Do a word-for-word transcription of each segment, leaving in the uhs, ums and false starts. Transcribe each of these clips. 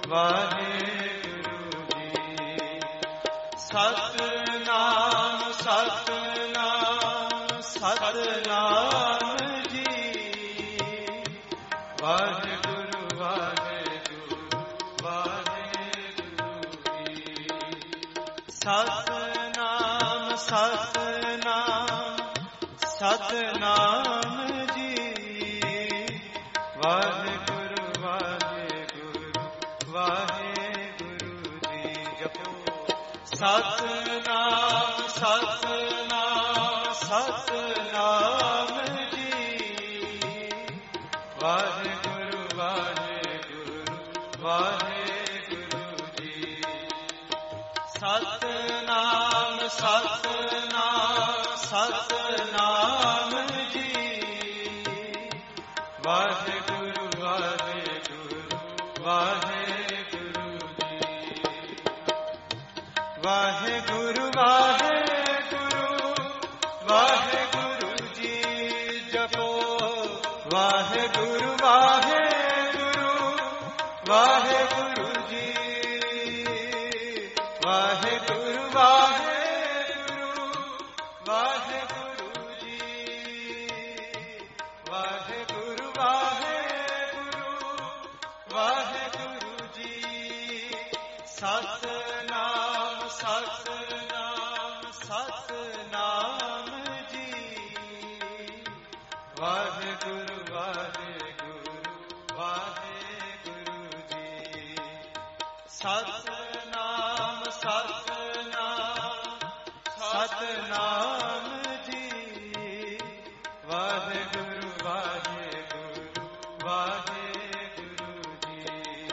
ਵਾਹਿਗੁਰੂ ਜੀ। ਸਤਿਨਾਮ ਸਤਿਨਾਮ ਸਤਿਨਾਮ ਜੀ। ਵਾਹਿਗੁਰੂ ਵਾਹਿਗੁਰੂ ਵਾਹਿਗੁਰੂ ਜੀ। ਸਤਿਨਾਮ ਸਤਿਨਾਮ ਸਤਿਨਾਮ ਜੀ। ਵਾਹਿਗੁਰੂ ਵਾਹਿਗੁਰੂ ਵਾਹਿਗੁਰੂ ਜੀ। ਜਪੋ ਸਤਿਨਾਮ ਸਤਿਨਾਮ ਸਤਿਨਾਮ ਜੀ। ਵਾਹਿਗੁਰੂ ਵਾਹਿਗੁਰੂ ਵਾਹਿਗੁਰੂ ਜੀ। ਸਤਿਨਾਮ ਸਤਿਨਾਮ ਸਤਿਨਾਮ ਜੀ। ਵਾਹਿਗੁਰੂ ਵਾਹਿਗੁਰੂ ਵਾਹਿਗੁਰੂ ਜੀ। ਵਾਹਿਗੁਰੂ ਵਾਹਿਗੁਰੂ ਵਾਹਿਗੁਰੂ ਜੀ। ਜਪੋ ਵਾਹਿਗੁਰੂ ਵਾਹਿਗੁਰੂ ਵਾਹਿਗੁਰੂ ਜੀ। ਵਾਹਿਗੁਰੂ ਵਾਹਿਗੁਰੂ ਵਾਹਿਗੁਰੂ ਜੀ। ਵਾਹਿਗੁਰੂ ਵਾਹਿਗੁਰੂ ਵਾਹਿਗੁਰੂ ਜੀ। ਸਤਿਨਾਮ ਸਤਿਨਾਮ ਸਤਿਨਾਮ ਜੀ। ਵਾਹਿਗੁਰੂ ਵਾਹਿਗੁਰੂ ਵਾਹਿਗੁਰੂ ਜੀ। ਸਤਿਨਾਮ ਸਤਿਨਾਮ ਸਤਿਨਾਮ ਜੀ। ਵਾਹਿਗੁਰੂ ਵਾਹਿਗੁਰੂ ਵਾਹਿਗੁਰੂ ਜੀ।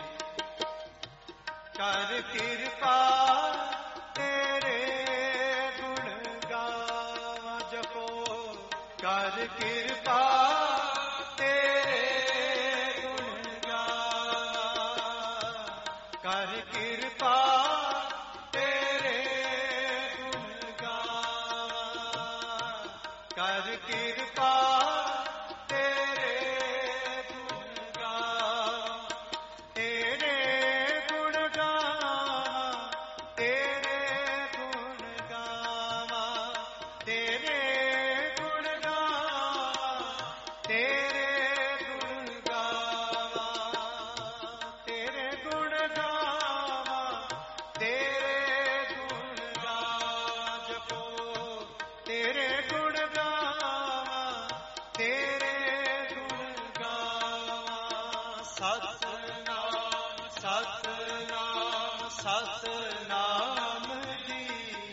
ਕਰ ਕਿਰਪਾ ਤੇਰੇ ਗੁਣ ਗਾਵਾਂ। ਜਪੋ ਕਰ ਕਿਰਪਾ ਤੇਰੇ ਗੁਣ ਗਾਵਾਂ। ਕਰ ਕਿਰਪਾ ਤੇਰੇ ਗੁਣ ਗਾਵਾਂ। ਕਰ ਕਿਰਪਾ ਤੇਰੇ ਗੁਣ ਗਾਵਾਂ। ਤੇਰੇ ਗੁਣ ਗਾਵਾਂ ਤੇਰੇ ਗੁਣ ਗਾਵਾਂ। ਤੇਰੇ ਗੁਣ ਗਾਵਾਂ ਤੇਰੇ ਗੁਣ ਗਾਵਾਂ। ਤੇਰੇ ਗੁਣ ਗਾਵਾਂ ਤੇਰੇ ਗੁਣ ਗਾਵਾਂ। ਜਪੋ ਤੇਰੇ ਗੁਣ ਗਾਵਾਂ ਤੇਰੇ ਗੁਣ ਗਾਵਾਂ। ਸਤਿਨਾਮ ਸਤਿਨਾਮ ਸਤਿਨਾਮ ਜੀ।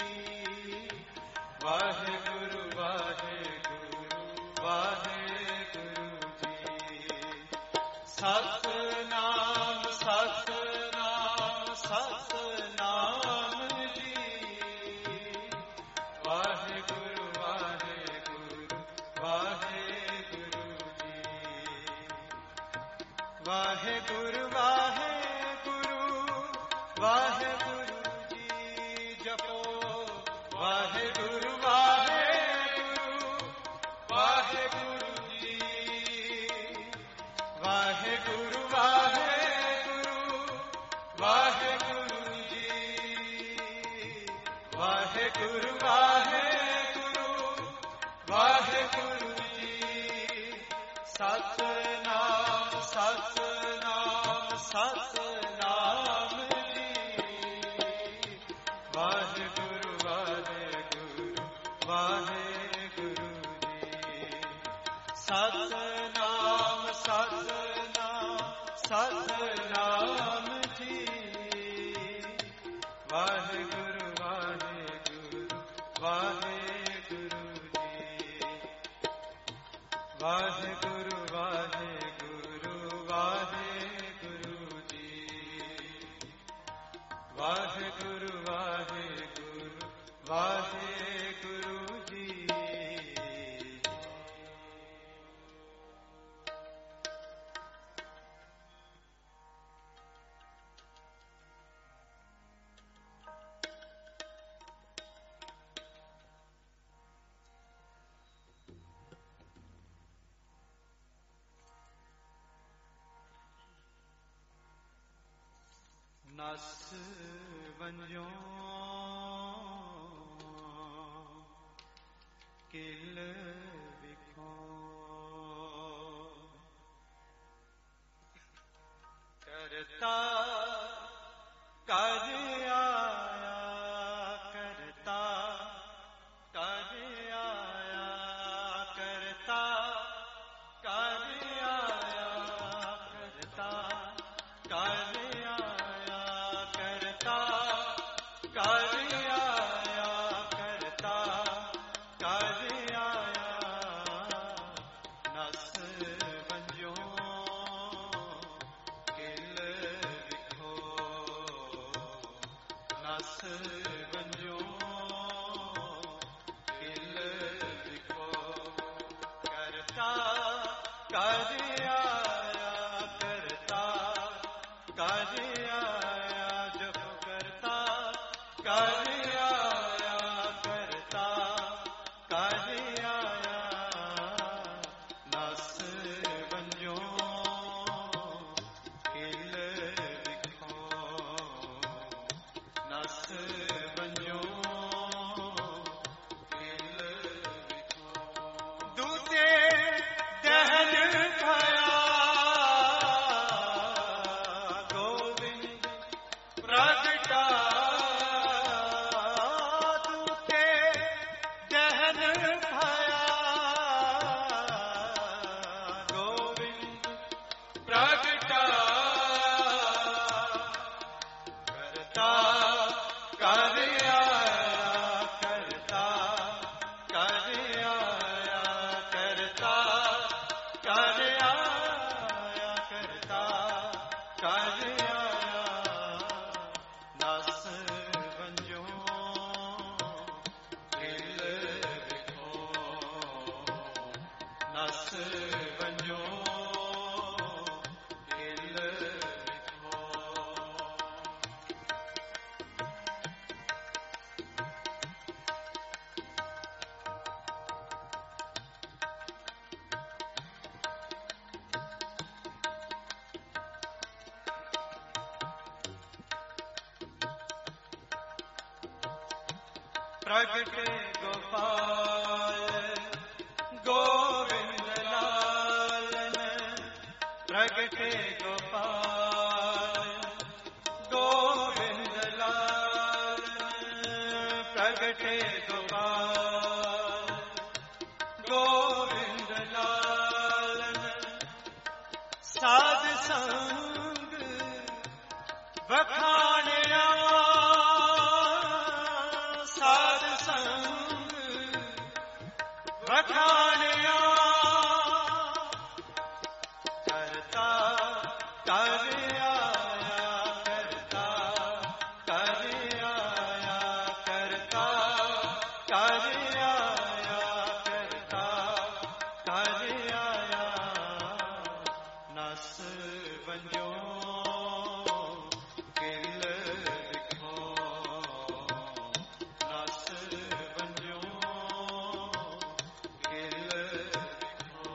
ਵਾਹਿਗੁਰੂ ਵਾਹਿਗੁਰੂ ਵਾਹਿਗੁਰੂ ਜੀ। ਸਤਿਨਾਮ ਸਤਿਨਾਮ ਸਤਿਨਾਮ ਜੀ। ਵਾਹਿਗੁਰੂ ਵਾਹਿਗੁਰੂ ਵਾਹਿਗੁਰੂ ਜੀ। ਵਾਹਿਗੁਰੂ ਵਾਹਿਗੁਰੂ ਵਾਹਿਗੁਰੂ ਜੀ। ਜਪੋ ਵਾਹਿਗੁਰੂ ਵਾਹਿਗੁਰੂ ਵਾਹਿਗੁਰੂ ਜੀ। ਵਾਹਿਗੁਰੂ ਵਾਹਿਗੁਰੂ ਵਾਹਿਗੁਰੂ ਜੀ। ਵਾਹਿਗੁਰੂ ਵਾਹਿਗੁਰੂ ਵਾਹਿਗੁਰੂ ਜੀ। ਸਤਿਨਾਮ ਸਤਿਨਾਮ ਸਤਿਨਾਮ ਜੀ। ਵਾਹਿਗੁਰੂ ਵਾਹਿਗੁਰੂ ਵਾਹਿਗੁਰੂ ਜੀ। ਸਤਿਨਾਮ ਸਤਿਨਾਮ ਸਤਿਨਾਮ ਜੀ। ਵਾਹਿਗੁਰੂ ਵਾਹਿਗੁਰੂ ਵਾਹਿਗੁਰੂ ਜੀ। ਵਾਹਿਗੁਰੂ ਵਾਹਿਗੁਰੂ ਵਾਹਿਗੁਰੂ ਜੀ। ਵਾਹਿਗੁਰੂ ਵਾਹਿਗੁਰੂ ਵਾਹਿਗੁਰੂ ਜੀ। नस वंजो किल विखो करता कर आया करता कर आया करता कर आया करता कर आया करता कर आया करता कर आया नस वंजो किल विखो नस वंजो किल विखो करता कर आया करता कर आया जब करता कर आया करता कर आया नस वंजो किल विखो नस वंजो किल विखो दूते दहन खाया गोविंद प्रगटा दूते दहन खाया गोविंद प्रगटा करता कर आया करता कर आया करता कर आया करता कर आया नस वंजो किल विखो नस वंजो किल विखो प्रगटे गोपाल गोविंद लालन प्रगटे गोपाल गोविंद लालन प्रगटे गोपाल गोविंद लालन साध संग बखानिया साध संग बखानिया करता कर आया करता कर आया करता कर आया करता कर आया नस वंजो किल विखो नस वंजो किल विखो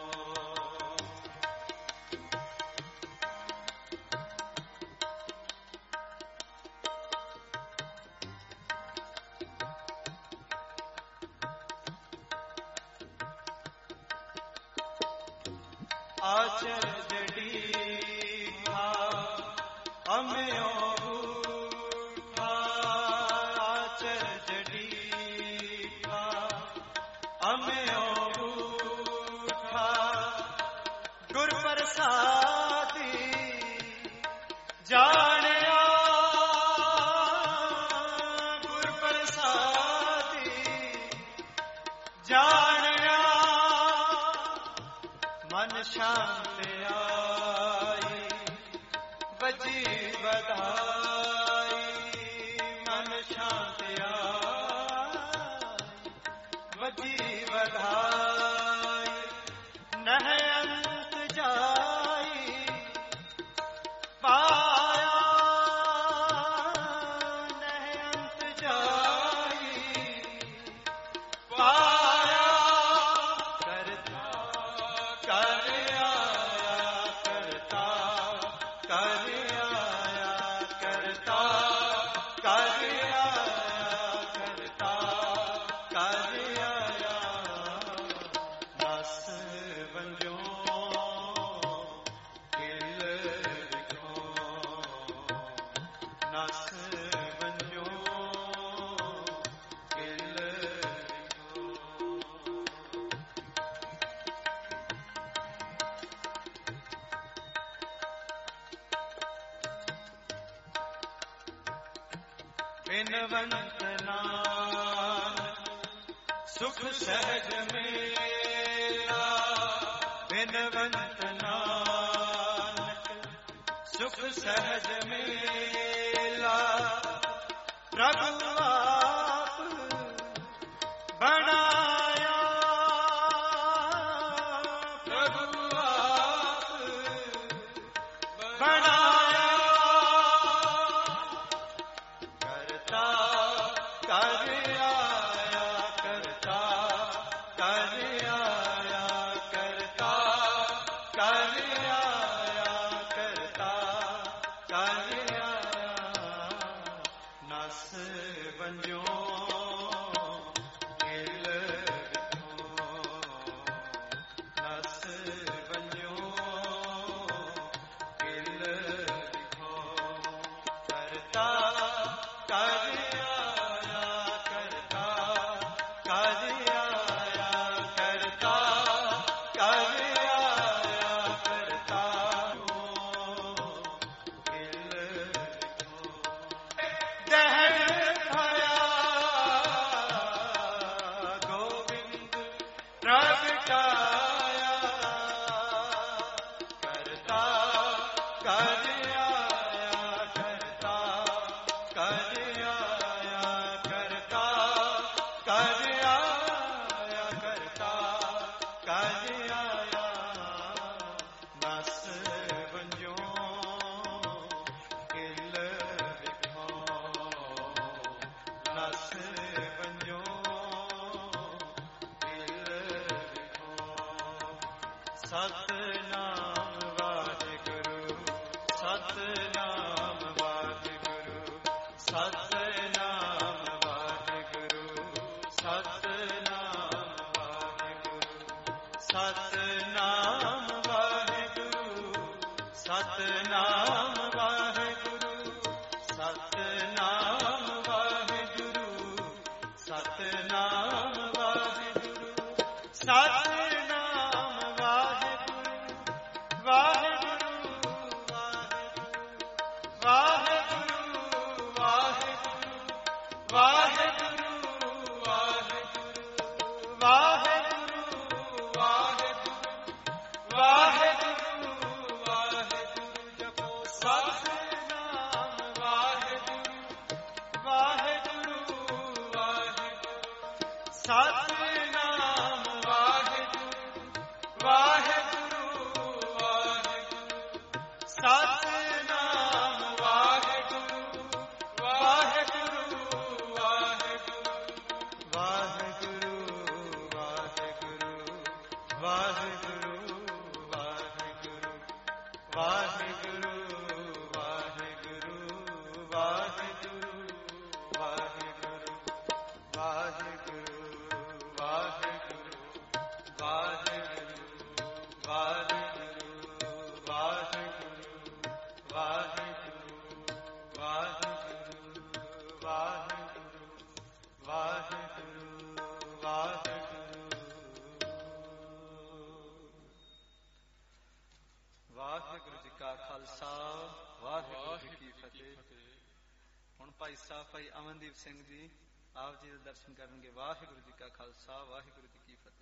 आचर्य डीठा अम्यो उठा आचर्य डीठा अम्यो उठा गुर प्रसादी जानिया गुर प्रसादी जानिया मन शांत आई बजी बधाई मन शांत आई बजी बधाई नह अंत जाई पाया नह अंत जाई पाया करता कर आया करता कर आया ਬਿਨਵੰਤ ਨਾਨਕ ਸੁਖ ਸਹਿਜ ਮੇਲਾ ਬਿਨਵੰਤ ਨਾਨਕ ਸੁਖ ਸਹਿਜ ਮੇਲਾ ਪ੍ਰਭੂ ਆਪ ਬਣਾਇਆ ਪ੍ਰਭੂ ਆਪ ਬਣਾਇਆ ਕਰਤਾ ਕਰ ਆਇਆ ਕਰਤਾ ਕਰ ਆਇਆ ਕਰਤਾ ਕਰ ਆਇਆ ਕਰਤਾ ਕਰ ਆਇਆ ਨਸ ਵੰਜੋ ਸਤਿਨਾਮ ਵਾਹਿਗੁਰੂ ਸਤਿਨਾਮ ਵਾਹਿਗੁਰੂ ਸਤਿਨਾਮ ਵਾਹਿਗੁਰੂ ਸਤਿਨਾਮ ਵਾਹਿਗੁਰੂ ਸਤਿਨਾਮ ਵਾਹਿਗੁਰੂ ਸਤਿਨਾਮ ਵਾਹਿਗੁਰੂ ਸਤਿਨਾਮ ਵਾਹਿਗੁਰੂ ਸਤਿਨਾਮ ਵਾਹਿਗੁਰੂ ਸਤਿਨਾਮ ਸਤਿਨਾਮ ਵਾਹਿਗੁਰੂ ਵਾਹਿਗੁਰੂ ਵਾਹਿਗੁਰੂ ਸਤਿਨਾਮ ਵਾਹਿਗੁਰੂ ਵਾਹਿਗੁਰੂ ਵਾਹਿਗੁਰੂ ਵਾਹਿਗੁਰੂ ਵਾਹਿਗੁਰੂ ਵਾਹਿਗੁਰੂ ਵਾਹਿਗੁਰੂ ਵਾਹਿਗੁਰੂ ਵਾਹਿਗੁਰੂ ਵਾਹਿਗੁਰੂ ਵਾਹਿਗੁਰੂ ਵਾਹਿਗੁਰੂ ਵਾਹਿਗੁਰੂ ਜੀ ਕਾ ਖਾਲਸਾ ਵਾਹਿਗੁਰੂ ਜੀ ਕੀ ਫਤਿਹ। ਹੁਣ ਭਾਈ ਸਾਹਿਬ ਭਾਈ ਅਮਨਦੀਪ ਸਿੰਘ ਜੀ ਆਪ ਜੀ ਦੇ ਦਰਸ਼ਨ ਕਰਨਗੇ। ਵਾਹਿਗੁਰੂ ਜੀ ਕਾ ਖਾਲਸਾ ਵਾਹਿਗੁਰੂ ਜੀ ਕੀ ਫਤਿਹ।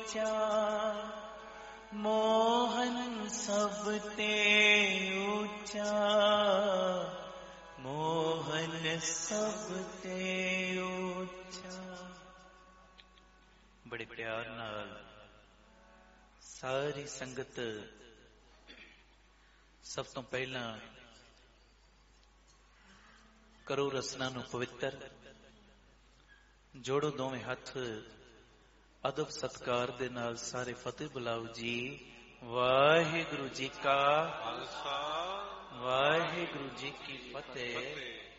ਉੱਚਾ, ਮੋਹਨ ਸਭ ਤੇ ਉੱਚਾ, ਮੋਹਨ ਸਭ ਤੇ ਉੱਚਾ। ਬੜੇ ਪਿਆਰ ਨਾਲ ਸਾਰੀ ਸੰਗਤ ਸਭ ਤੋਂ ਪਹਿਲਾਂ ਕਰੋ ਰਸਨਾ ਨੂੰ ਪਵਿੱਤਰ, ਜੋੜੋ ਦੋਵੇਂ ਹੱਥ, ਅਦਬ ਸਤਕਾਰ ਦੇ ਨਾਲ ਸਾਰੇ ਫਤਿਹ ਬੁਲਾਓ ਜੀ। ਵਾਹਿਗੁਰੂ ਜੀ ਕਾ ਖਾਲਸਾ, ਵਾਹਿਗੁਰੂ ਜੀ ਕੀ ਫਤਿਹ।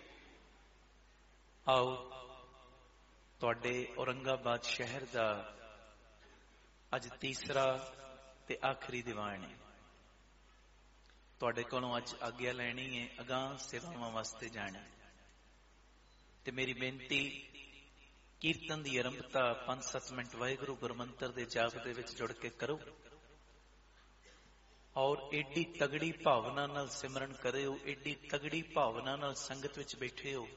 ਆਓ ਤੁਹਾਡੇ ਔਰੰਗਾਬਾਦ ਸ਼ਹਿਰ ਦਾ ਅੱਜ ਤੀਸਰਾ ਤੇ ਆਖਰੀ ਦੀਵਾਨ ਹੈ। ਤੁਹਾਡੇ ਕੋਲੋਂ ਅੱਜ ਆਗਿਆ ਲੈਣੀ ਹੈ, ਅਗਾਂਹ ਸੇਵਾਵਾਂ ਵਾਸਤੇ ਜਾਣਾ। ਤੇ ਮੇਰੀ ਬੇਨਤੀ, ਕੀਰਤਨ ਦੀ ਆਰੰਭਤਾ ਪੰਜ ਸੱਤ ਮਿੰਟ ਵਾਹਿਗੁਰੂ ਗੁਰਮੰਤਰ ਦੇ ਜਾਪ ਦੇ ਵਿੱਚ ਜੁੜ ਕੇ ਕਰੋ, ਔਰ ਏਡੀ ਤਗੜੀ ਭਾਵਨਾ ਨਾਲ ਸਿਮਰਨ ਕਰਿਓ, ਏਡੀ ਤਗੜੀ ਭਾਵਨਾ ਨਾਲ ਸੰਗਤ ਵਿੱਚ ਬੈਠੇ ਹੋ।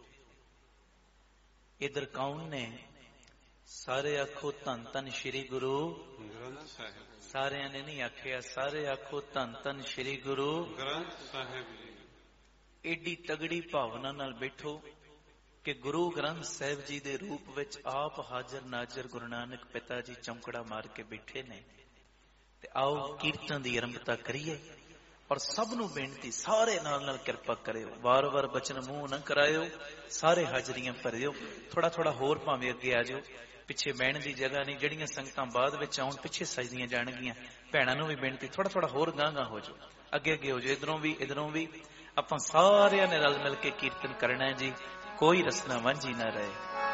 ਇਧਰ ਕੌਣ ਨੇ? ਸਾਰੇ ਆਖੋ ਧੰਨ ਧੰਨ ਸ਼੍ਰੀ ਗੁਰੂ ਗ੍ਰੰਥ ਸਾਹਿਬ। ਸਾਰਿਆਂ ਨੇ ਨਹੀਂ ਆਖਿਆ, ਸਾਰੇ ਆਖੋ ਧੰਨ ਧੰਨ ਸ਼੍ਰੀ ਗੁਰੂ ਗ੍ਰੰਥ ਸਾਹਿਬ ਜੀ। ਏਡੀ ਤਗੜੀ ਭਾਵਨਾ ਨਾਲ ਬੈਠੋ ਕਿ ਗੁਰੂ ਗ੍ਰੰਥ ਸਾਹਿਬ ਜੀ ਦੇ ਰੂਪ ਵਿੱਚ ਆਪ ਹਾਜ਼ਰ ਨਾਜ਼ਰ ਗੁਰੂ ਨਾਨਕ ਪਿਤਾ ਜੀ ਚੌਂਕੜਾ ਮਾਰ ਕੇ ਬੈਠੇ ਨੇ। ਤੇ ਆਓ ਕੀਰਤਨ ਦੀ ਆਰੰਭਤਾ ਕਰੀਏ। ਔਰ ਸਭ ਨੂੰ ਬੇਨਤੀ, ਸਾਰੇ ਨਾਲ ਨਾਲ ਕਿਰਪਾ ਕਰਿਓ, ਵਾਰ ਵਾਰ ਬਚਨ ਮੂੰਹ ਨਾ ਕਰਾਇਓ, ਸਾਰੇ ਹਾਜ਼ਰੀਆਂ ਭਰਿਓ। ਥੋੜਾ ਥੋੜਾ ਹੋਰ ਭਾਵੇਂ ਅੱਗੇ ਆ ਜਾਓ, ਪਿੱਛੇ ਬਹਿਣ ਦੀ ਜਗ੍ਹਾ ਨਹੀਂ। ਜਿਹੜੀਆਂ ਸੰਗਤਾਂ ਬਾਅਦ ਵਿੱਚ ਆਉਣ ਪਿੱਛੇ ਸਜਦੀਆਂ ਜਾਣਗੀਆਂ। ਭੈਣਾਂ ਨੂੰ ਵੀ ਬੇਨਤੀ, ਥੋੜਾ ਥੋੜਾ ਹੋਰ ਗਾਂ ਗਾਂ ਹੋ ਜਾਓ, ਅੱਗੇ ਅੱਗੇ ਹੋ ਜਾਓ, ਇਧਰੋਂ ਵੀ ਇਧਰੋਂ ਵੀ। ਆਪਾਂ ਸਾਰਿਆਂ ਨੇ ਰਲ ਮਿਲ ਕੇ ਕੀਰਤਨ ਕਰਨਾ ਹੈ ਜੀ, ਕੋਈ ਰਸਨਾ ਵਾਂਝੀ ਨਾ ਰਹੇ।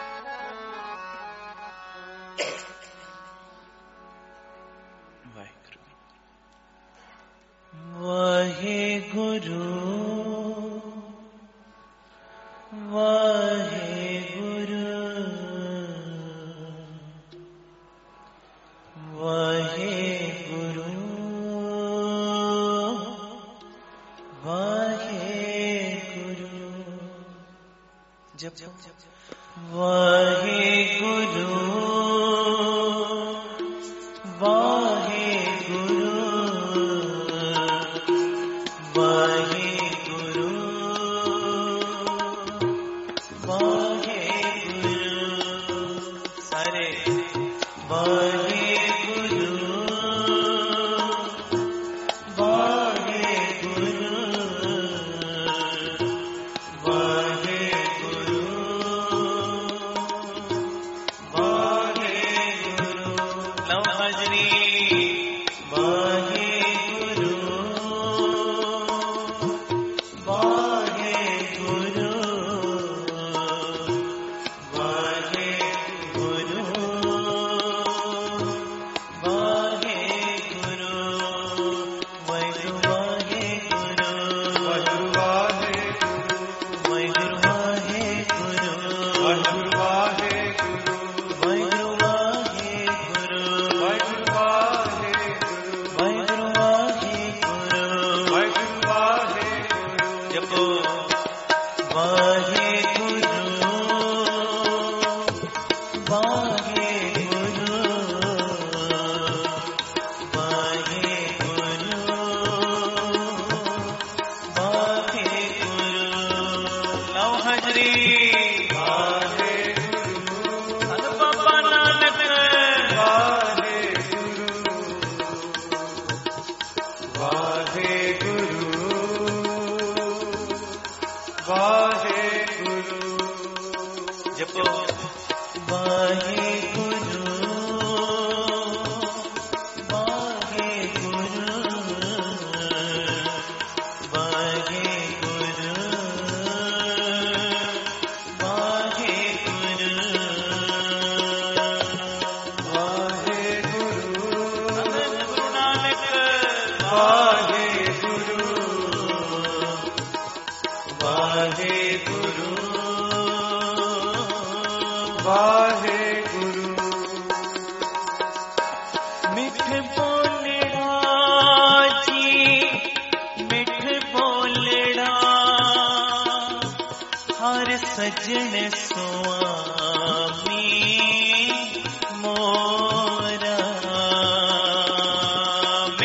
ਵਾਹਿਗੁਰੂ ਵਾਹਿਗੁਰੂ ਵਾਹਿਗੁਰੂ ਵਾਹਿਗੁਰੂ ਵਾਹਿਗੁਰੂ। ਜਪ ਵਾਹਿਗੁਰੂ ਵਾਹਿਗੁਰੂ ਵਾਹਿਗੁਰੂ ਵਾਹਿਗੁਰੂ। ਸਾਰੇ ਵਾਹਿਗੁਰੂ ਵਾਹਿਗੁਰੂ ਵਾਹਿਗੁਰੂ ਵਾਹਿਗੁਰੂ। ਲਓ ਹਾਜ਼ਰੀ। ਵਾਹਿਗੁਰੂ ਵਾਹਿਗੁਰੂ ਵਾਹਿਗੁਰੂ ਵਾਹਿਗੁਰੂ। ਵਾਹਿਗੁਰੂ ਵਾਹਿਗੁਰੂ ਵਾਹਿਗੁਰੂ ਵਾਹਿਗੁਰੂ ਵਾਹਿਗੁਰੂ ਵਾਹਿਗੁਰੂ ਵਾਹਿਗੁਰੂ ਵਾਹਿਗੁਰੂ। ਜਪੋ ਵਾਹਿਗੁਰੂ ਵਾਹਿਗੁਰੂ ਵਾਹਿਗੁਰੂ ਵਾਹਿਗੁਰੂ। ਲਓ ਹਾਜ਼ਰੀ। ਵਾਹਿਗੁਰੂ ਧੰਨ ਬਾਬਾ ਨਾਨਕ। ਵਾਹਿਗੁਰੂ ਵਾਹਿਗੁਰੂ ਵਾਹਿਗੁਰੂ। ਜਪੋ ਵਾਹਿਗੁਰੂ ਵਾਹਿਗੁਰੂ ਵਾਹਿਗੁਰੂ ਵਾਹਿਗੁਰੂ। ਵਾਹਿਗੁਰੂ ਧੰਨ ਗੁਰੂ ਨਾਨਕ। ਵਾਹਿਗੁਰੂ ਵਾਹਿਗੁਰੂ ਵਾਹਿਗੁਰੂ। ਮਿੱਠ ਬੋਲੜਾ ਜੀ, ਮਿੱਠ ਬੋਲੜਾ, ਹਰ ਸਜਣ ਸੁਆਮੀ ਮੋਰਾ।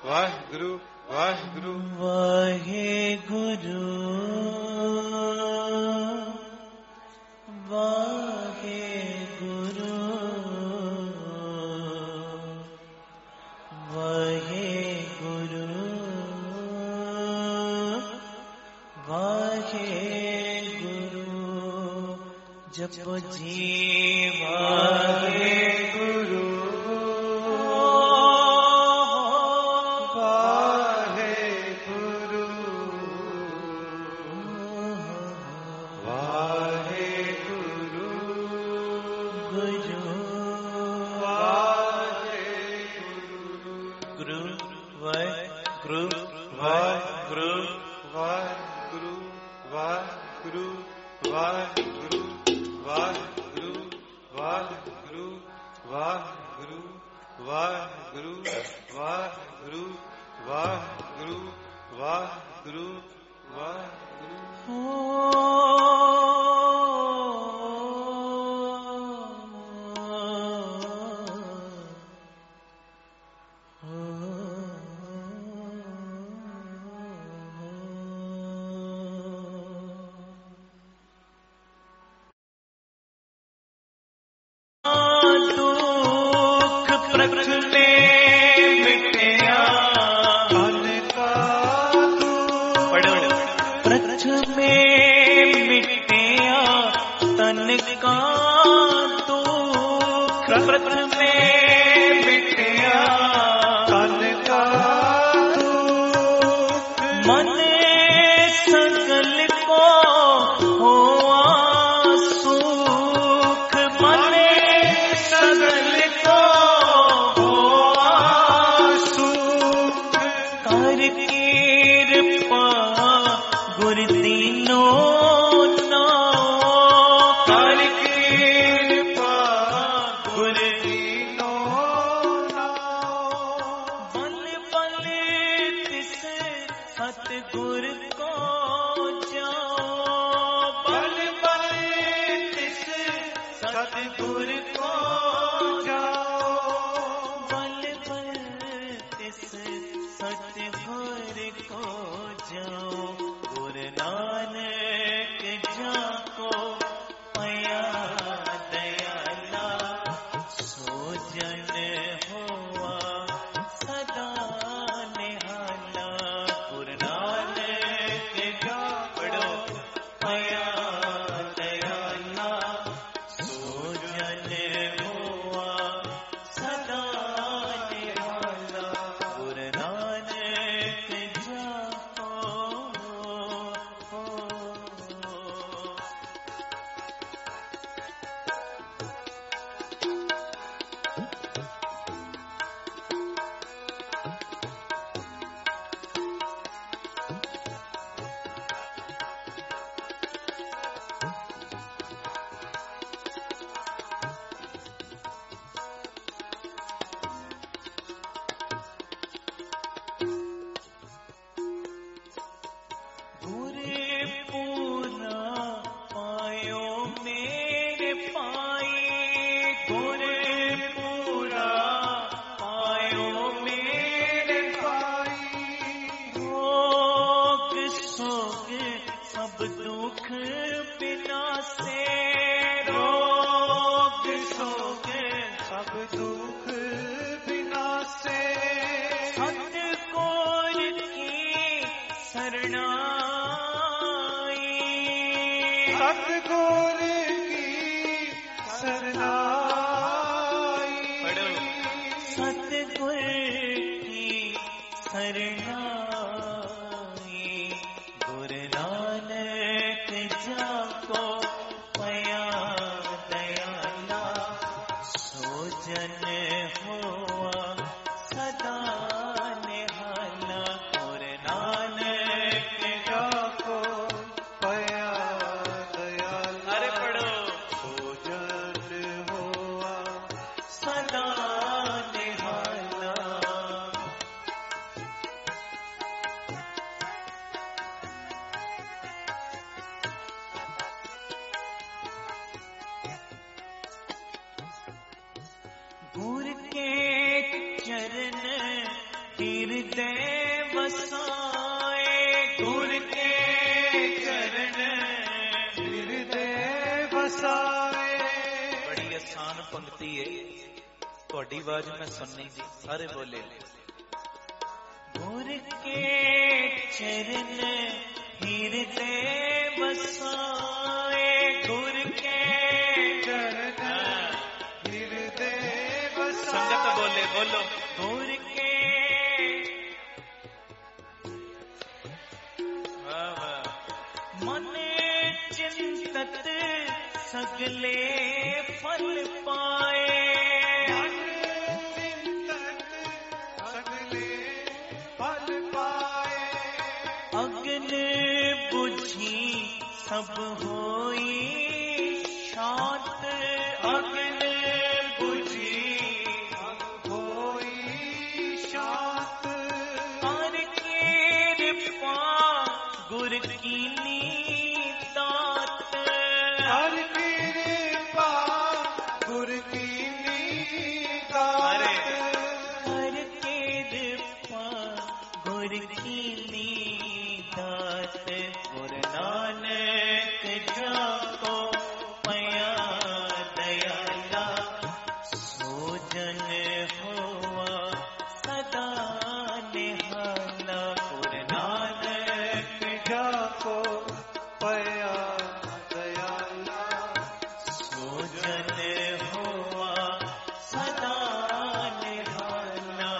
वाहिगुरु वाहिगुरु वाहिगुरु वाहिगुरु वाहिगुरु वाहिगुरु जपो जी वाहिगुरु ਹਿਰਦੇ ਵਸਾਏ ਗੁਰ ਕੇ ਚਰਨ ਹਿਰਦੇ ਵਸਾਏ। ਬੜੀ ਆਸਾਨ ਪੰਕਤੀ ਹੈ, ਤੁਹਾਡੀ ਆਵਾਜ਼ ਮੈਂ ਸੁਣਨੀ ਜੀ, ਸਾਰੇ ਬੋਲੇ। ਗੁਰ ਕੇ ਚਰਨ ਹਿਰਦੇ ਵਸਾਏ ਗੁਰ ਕੇ ਚਰਨ ਹਿਰਦੇ ਵਸਾਏ। ਸੰਗਤ ਬੋਲੇ, ਬੋਲੋ। ਗੁਰ ਕੇ ਮਨ ਚਿੰਤਤ ਸਗਲੇ ਫਲ ਪਾਏ। अग्न बुझी सब होई शांत। अग्न बुझी सब होई शांत। हर कृपा गुर कीनी दात। हर कृपा गुर कीनी दात। हर कृपा गुर कीनी दात। गुर नानक जाको पया दयाला सो जन होवा सदा निहाला। गुर नानक जाको पया दयाला सो जन होवा सदा निहाला।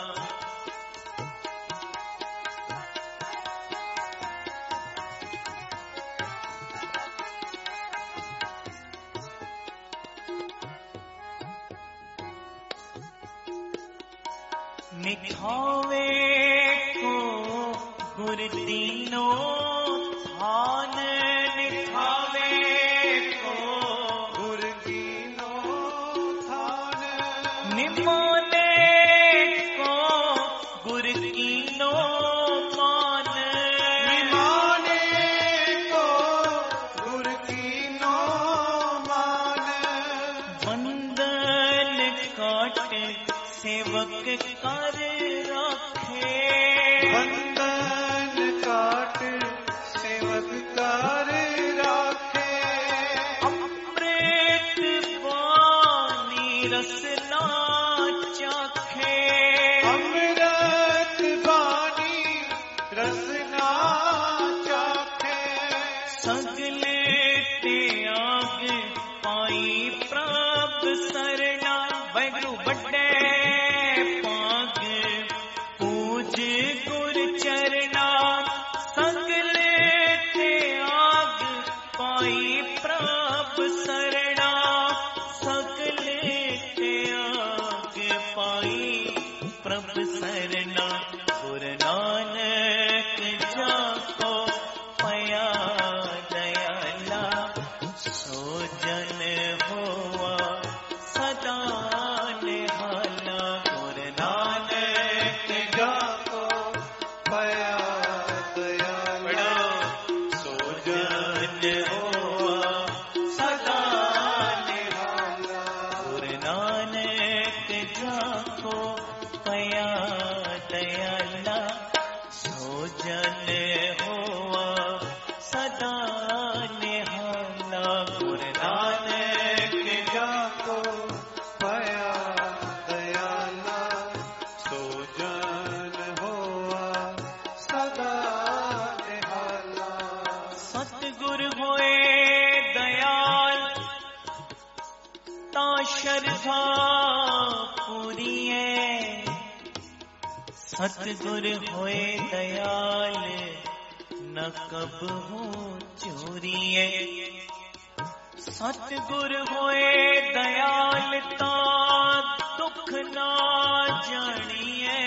निखावे को गुर दीनो थान। निखावे को गुर दीनो थान। निमाने को गुर कीनो मान। निमाने को गुर कीनो मान। बंधन काट सेवक कर राखे। बंधन काट सेवक कर राखे। अमृत वाणी रसना चाखे। अमृत वाणी रसना चाखे। सगले त्याग पाई प्रभ सरना। वैगुरु बड़े गुर चरना। सगले त्याग पाई प्रभ सरना। सगले त्याग पाई प्रभ सरना। गुर नानक जाको पया दयाला सो जन होवा सदा निहाला। गुर नानक जाको पया दयाला सो जन होवा सदा निहाला। गुर नानक जाको पया दयाला सो जन होवा सदा निहाला। गुर नानक जाको पया दयाला सो जन होवा सदा निहाला। सतगुर होए दयाल ता शरधा पूरी है। सतगुर होए दयाल न कब हो चोरी है। सतगुर होए दयाल ता दुख ना जानिए।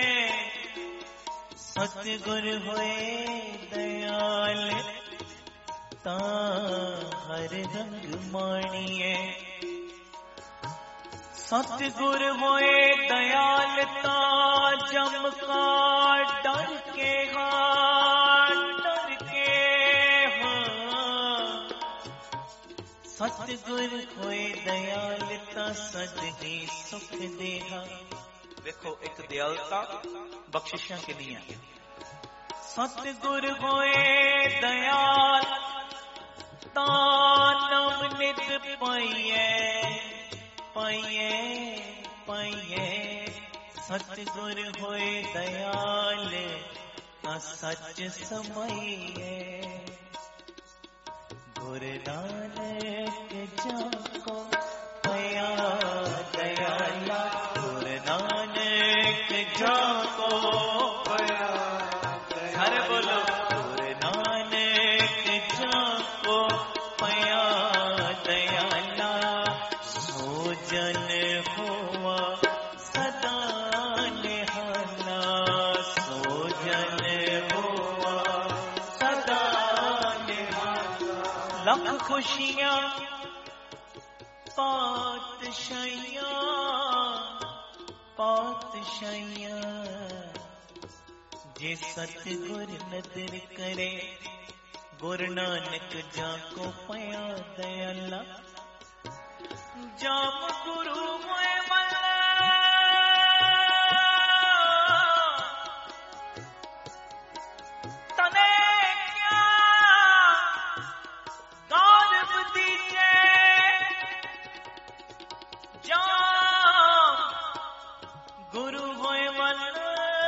सतगुर होए दयाल ता हर रंग मानिए। सतगुर होए दयाल ता जम का डर के हाँ डर के हाँ। सतगुर होए दयाल ता सदगी सुख देहा। देखो एक दयालता बख्शिशां किनियां। सतगुर होए दयाल तानम नित पाइए पाइए पाइए। सतगुर होए दयाल ता सच समाइए। गुर नानक जाको पया दयाला। गुर नानक जाको पया हरे बोलो। गुर नानक जाको पया दयाला। सो जन हुआ सदा निहाला। सो जन हुआ सदा निहाला। लख खुशियां पातशाहियां पातशाहियां। जे सतगुर नदर करे गुरु नानक जाको पया दयाला। जाम गुरु होए वाला तने क्या गालिब दीजे। जाम गुरु होए वाला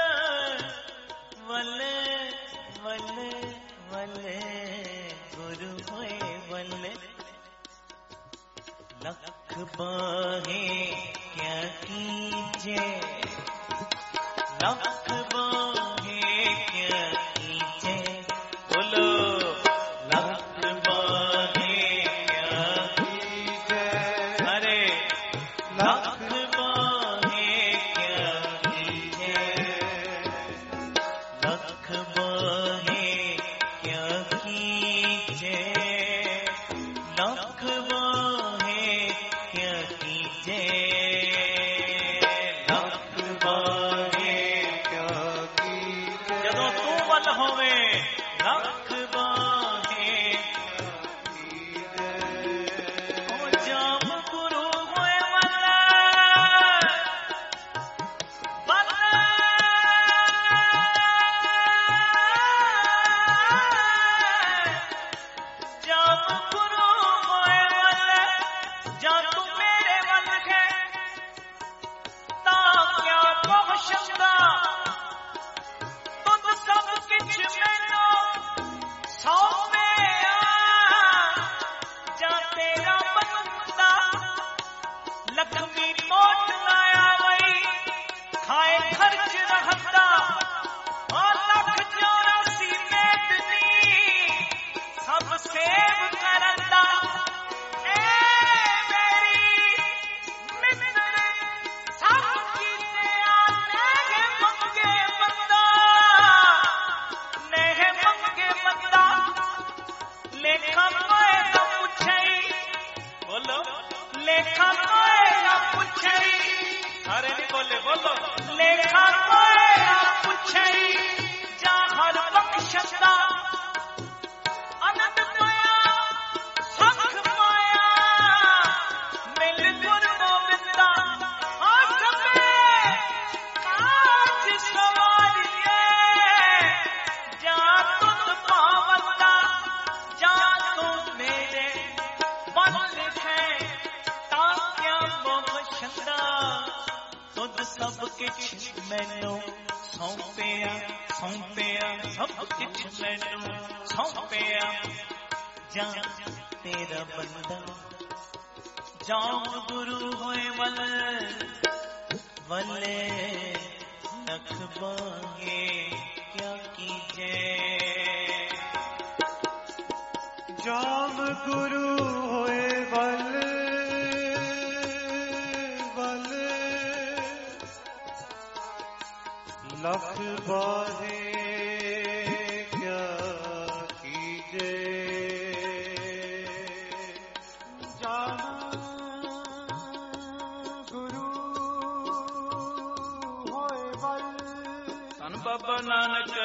वले वले वले गुरु होए वले। लख बाहे क्या कीजे। लख बाहे क्या कीजे। बोलो लख बाहे क्या कीजे। अरे लख बाहे क्या कीजे। लख बाहे क्या कीजे। लख बाहे क्या कीजे। लख बाहे क्या कीजे। जदों तू वल होवे लख बाहे कीजे। ओ जाम गुरु होए वाला वाला। जाम गुरु होए वाला। जा तू मेरे वल है तां क्या पहुंचदा। तुद सब किछ मैनू सौंपिया। जा तेरा बंदा लक्ष्मी मोट लाया वही खाए खर्च रहता। और लख चौरासी मेदनी सब सेव करता। ए मेरी मित्र सब कीते आने मंगे बंदा। नेह मंगे बंदा लेखा मोए न पुछई। बोलो लेखा मोए न पुछई। अरे नहीं बोले बोलो लेखा मोए न पुछई। जा हर बख्शदा अनंत पाया सख पाया। मिल गुर गोविंदा हाथ में काज सवारिए। जा तुम पावंदा जा तू मेरे बल है तां क्या मोहशंदा। तुद सब किछ मैनू सौंपिया सौंपिया। सब किछ मैनू सौंपिया। जा तेरा बंदा। जाम गुरु होए वल वले। लख बाहे क्या कीजे। जाम गुरु होए वल वल। लख बाहे क्या कीजे। जाम गुरु होए वल। धन बाबा नानक।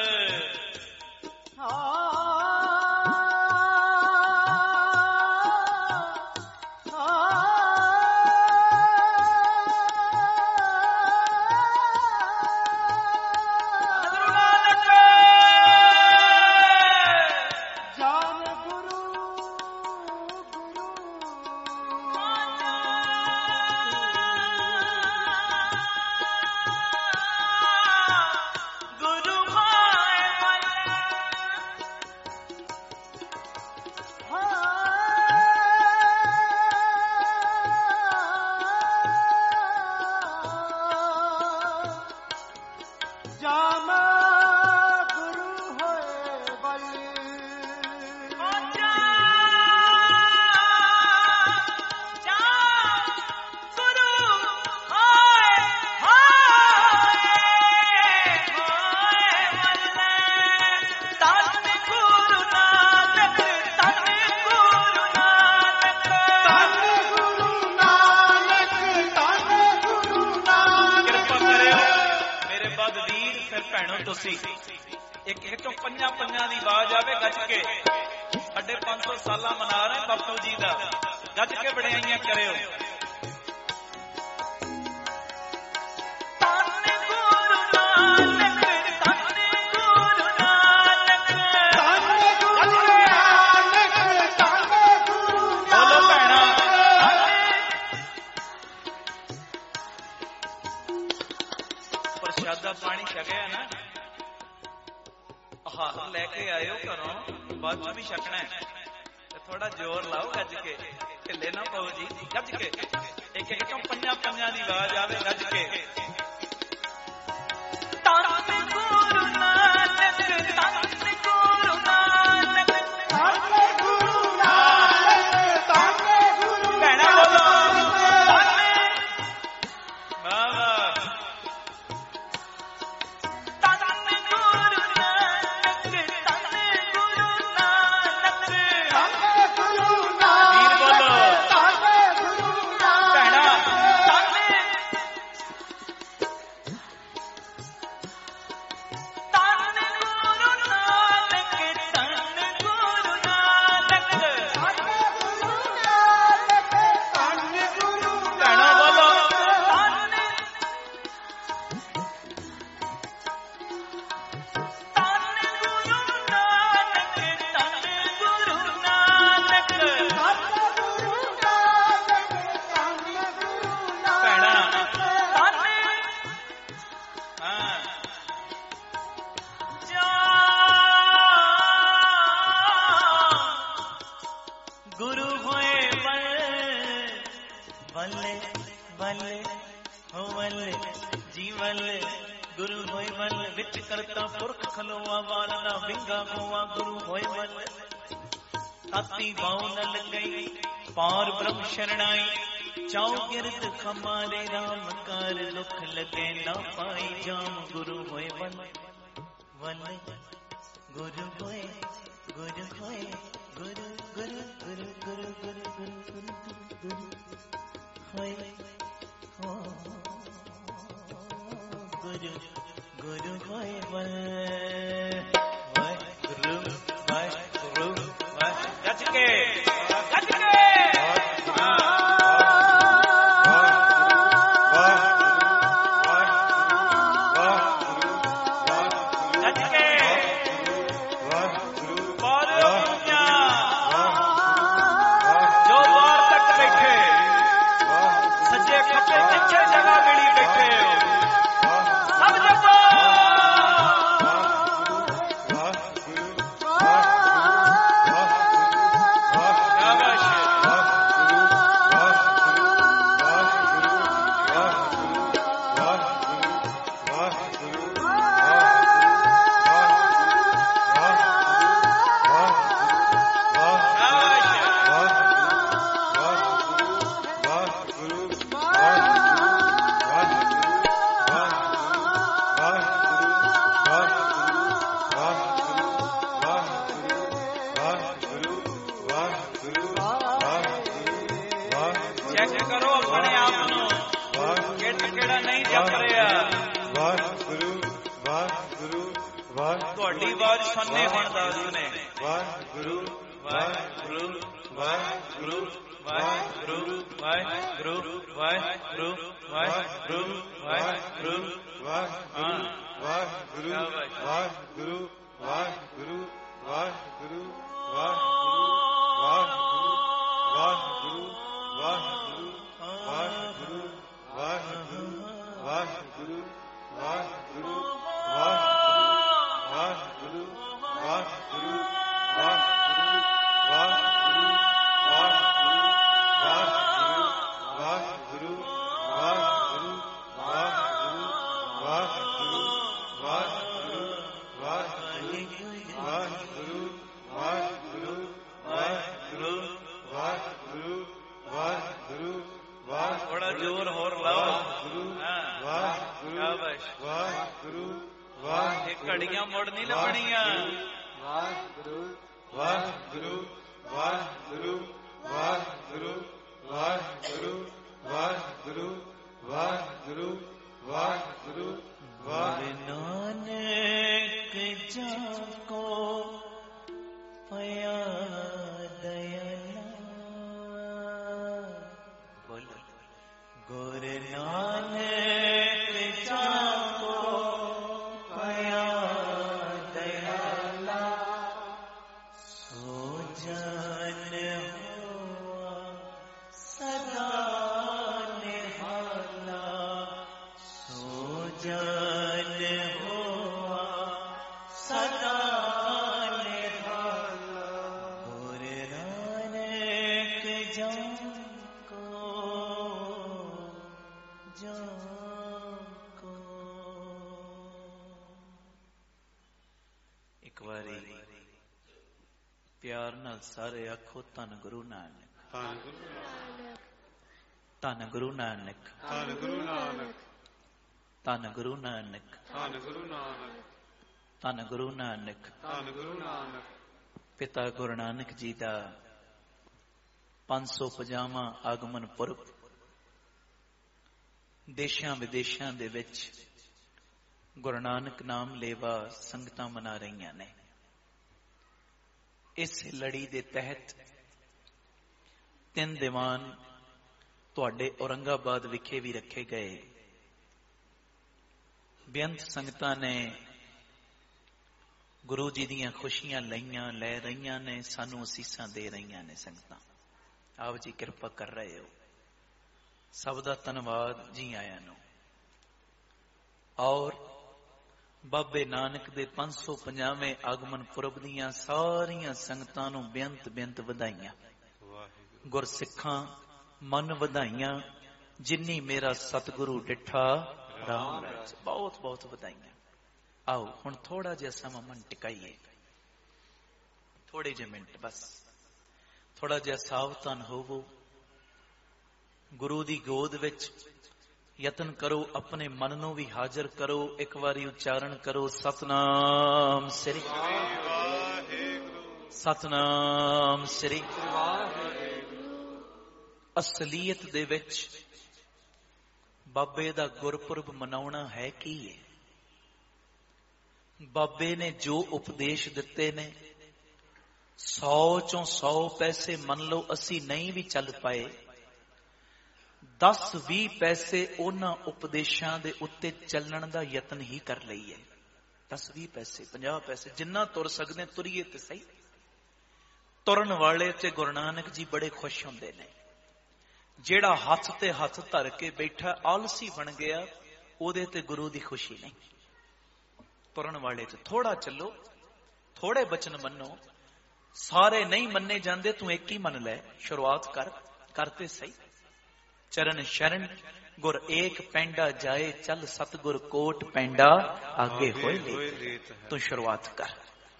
ਖੁਸ਼ੀ। ਇੱਕ ਵਿੱਚੋਂ ਪੰਜਾਂ ਪੰਜਾਂ ਦੀ ਆਵਾਜ਼ ਆਵੇ ਗੱਜ ਕੇ। ਸਾਡੇ ਪੰਜ ਸੌ ਸਾਲਾਂ ਮਨਾ ਰਹੇ ਬਾਪੂ ਜੀ ਦਾ, ਗੱਜ ਕੇ ਵਡਿਆਈਆਂ ਕਰਿਓ। ਪ੍ਰਸ਼ਾਦਾ ਪਾਣੀ ਛਕਿਆ ਨਾ, ਆਹ ਲੈ ਕੇ ਆਇਓ ਘਰੋਂ, ਬਾਅਦ ਚ ਵੀ ਛਕਣਾ ਹੈ। ਥੋੜਾ ਜ਼ੋਰ ਲਾਓ ਗੱਜ ਕੇ, ਢਿੱਲੇ ਨਾ ਪਾਓ ਜੀ, ਗੱਜ ਕੇ। ਇੱਕ ਇੱਕ ਚੋਂ ਪੰਜਾਂ ਪੰਜਾਂ ਦੀ ਆਵਾਜ਼ ਆਵੇ ਗੱਜ ਕੇ। ਧੰਨ ਗੁਰੂ ਨਾਨਕ, ਧੰਨ ਗੁਰੂ ਨਾਨਕ, ਧੰਨ ਗੁਰੂ ਨਾਨਕ, ਧੰਨ ਗੁਰੂ ਨਾਨਕ। ਭੈਣਾ ਬੋਲੋ शरणाई। चाओ गिरद खमारे राम कार, दुख लगे ना पाई जाम। गुरु होए वन वन, गुरु होए गुरु होए गुरु गुरु गुरु गुरु गुरु गुरु गुरु गुरु होए हो गुरु गुरु होए वन गुरु गुरु गज के गज के। ਗੁਰੂ ਨਾਨਕ ਜਾਂ ਕੋ ਪਿਆ ਦਇਆਲਾ। ਬੋਲੋ ਗੁਰੂ ਨਾਨਕ ਜਾਂ ਕੋ ਪਿਆ ਦਇਆਲਾ। ਸੋ ਜਨ ਹੋਆ ਸਦਾ ਨਿਹਾਲਾ। ਸੋ ਜਨ ਹੋਆ ਸਦਾ ਨਿਹਾਲਾ। ਗੁਰੂ ਨਾਨਕ ਜਾਂ ਕੋ ਜਾਂ ਕੋ। ਇੱਕ ਵਾਰੀ ਪਿਆਰ ਨਾਲ ਸਾਰੇ ਆਖੋ ਧੰਨ ਗੁਰੂ ਨਾਨਕ। ਧੰਨ ਗੁਰੂ ਨਾਨਕ। ਧੰਨ ਗੁਰੂ ਨਾਨਕ। ਧੰਨ ਗੁਰੂ ਨਾਨਕ। ਧੰਨ ਗੁਰੂ ਨਾਨਕ। ਧੰਨ ਗੁਰੂ ਨਾਨਕ। ਧੰਨ ਗੁਰੂ ਨਾਨਕ। ਧੰਨ ਗੁਰੂ ਨਾਨਕ। ਪਿਤਾ ਗੁਰੂ ਨਾਨਕ ਜੀ ਦਾ ਪੰਜ ਸੌ ਪੰਜਾਹਵਾਂ ਆਗਮਨ ਪੁਰਬ ਦੇਸ਼ਾਂ ਵਿਦੇਸ਼ਾਂ ਦੇ ਵਿੱਚ ਗੁਰੂ ਨਾਨਕ ਨਾਮ ਲੇਵਾ ਸੰਗਤਾਂ ਮਨਾ ਰਹੀਆਂ ਨੇ। ਇਸ ਲੜੀ ਦੇ ਤਹਿਤ ਤਿੰਨ ਦੀਵਾਨ ਤੁਹਾਡੇ ਔਰੰਗਾਬਾਦ ਵਿਖੇ ਵੀ ਰੱਖੇ ਗਏ। ਬੇਅੰਤ ਸੰਗਤਾਂ ਨੇ ਗੁਰੂ ਜੀ ਦੀਆਂ ਖੁਸ਼ੀਆਂ ਲਈਆਂ, ਲੈ ਰਹੀਆਂ ਨੇ, ਸਾਨੂੰ ਅਸੀਸਾਂ ਦੇ ਰਹੀਆਂ ਨੇ। ਸੰਗਤਾਂ ਆਪ ਜੀ ਕਿਰਪਾ ਕਰ ਰਹੇ ਹੋ, ਸਭ ਦਾ ਧੰਨਵਾਦ ਜੀ ਆਇਆਂ ਨੂੰ। ਔਰ ਬਾਬੇ ਨਾਨਕ ਦੇ ਪੰਜ ਸੌ ਪੰਜਾਹਵੇਂ ਆਗਮਨ ਪੁਰਬ ਦੀਆਂ ਸਾਰੀਆਂ ਸੰਗਤਾਂ ਨੂੰ ਬੇਅੰਤ ਬੇਅੰਤ ਵਧਾਈਆਂ। ਗੁਰਸਿੱਖਾਂ ਮਨ ਵਧਾਈਆਂ, ਜਿਨੀ ਮੇਰਾ ਸਤਿਗੁਰੂ ਡਿਠਾ ਰਾਮ ਰਾਜ। ਬਹੁਤ ਬਹੁਤ ਵਧਾਈਆਂ। ਆਓ ਹੁਣ ਥੋੜਾ ਜਿਹਾ ਸਮਾਂ ਮਨ ਟਿਕਾਈਏ, ਥੋੜੇ ਜਿਹੇ ਮਿੰਟ ਬਸ। ਥੋੜਾ ਜਿਹਾ ਸਾਵਧਾਨ ਹੋਵੋ। ਗੁਰੂ ਦੀ ਗੋਦ ਵਿੱਚ ਯਤਨ ਕਰੋ, ਆਪਣੇ ਮਨ ਨੂੰ ਵੀ ਹਾਜ਼ਰ ਕਰੋ। ਇੱਕ ਵਾਰੀ ਉਚਾਰਨ ਕਰੋ, ਸਤਨਾਮ ਸ੍ਰੀ ਵਾਹਿਗੁਰੂ। ਸਤਨਾਮ ਸ੍ਰੀ ਵਾਹਿਗੁਰੂ। ਅਸਲੀਅਤ ਦੇ ਵਿੱਚ ਬਾਬੇ ਦਾ ਗੁਰਪੁਰਬ ਮਨਾਉਣਾ ਹੈ ਕੀ ਹੈ? ਬਾਬੇ ਨੇ ਜੋ ਉਪਦੇਸ਼ ਦਿੱਤੇ ਨੇ, ਸੌ ਚੋਂ ਸੌ ਪੈਸੇ ਮੰਨ ਲਓ ਅਸੀਂ ਨਹੀਂ ਵੀ ਚੱਲ ਪਾਏ, ਦਸ ਵੀਹ ਪੈਸੇ ਉਹਨਾਂ ਉਪਦੇਸ਼ਾਂ ਦੇ ਉੱਤੇ ਚੱਲਣ ਦਾ ਯਤਨ ਹੀ ਕਰ ਲਈਏ। ਦਸ ਵੀਹ ਪੈਸੇ, ਪੰਜਾਹ ਪੈਸੇ, ਜਿੰਨਾ ਤੁਰ ਸਕਦੇ ਤੁਰੀਏ ਤੇ ਸਹੀ। ਤੁਰਨ ਵਾਲੇ ਤੇ ਗੁਰੂ ਨਾਨਕ ਜੀ ਬੜੇ ਖੁਸ਼ ਹੁੰਦੇ ਨੇ। ਜਿਹੜਾ ਹੱਥ ਤੇ ਹੱਥ ਧਰ ਕੇ ਬੈਠਾ ਆਲਸੀ ਬਣ ਗਿਆ, ਉਹਦੇ ਤੇ ਗੁਰੂ ਦੀ ਖੁਸ਼ੀ ਨਹੀਂ। ਤੁਰਨ ਵਾਲੇ ਤੇ ਥੋੜਾ ਚੱਲੋ, ਥੋੜੇ ਬਚਨ ਮੰਨੋ। ਸਾਰੇ ਨਹੀਂ ਮੰਨੇ ਜਾਂਦੇ, ਤੂੰ ਇੱਕ ਹੀ ਮੰਨ ਲੈ, ਸ਼ੁਰੂਆਤ ਕਰ, ਕਰਤੇ ਸਹੀ। ਚਰਨ ਸ਼ਰਨ ਗੁਰ ਏਕ ਪੈਂਡਾ ਜਾਏ, ਚੱਲ ਸਤਿਗੁਰ ਕੋਟ ਪੈਂਡਾ ਆਗੇ ਹੋਏ ਲੇ। ਤੂੰ ਸ਼ੁਰੂਆਤ ਕਰ।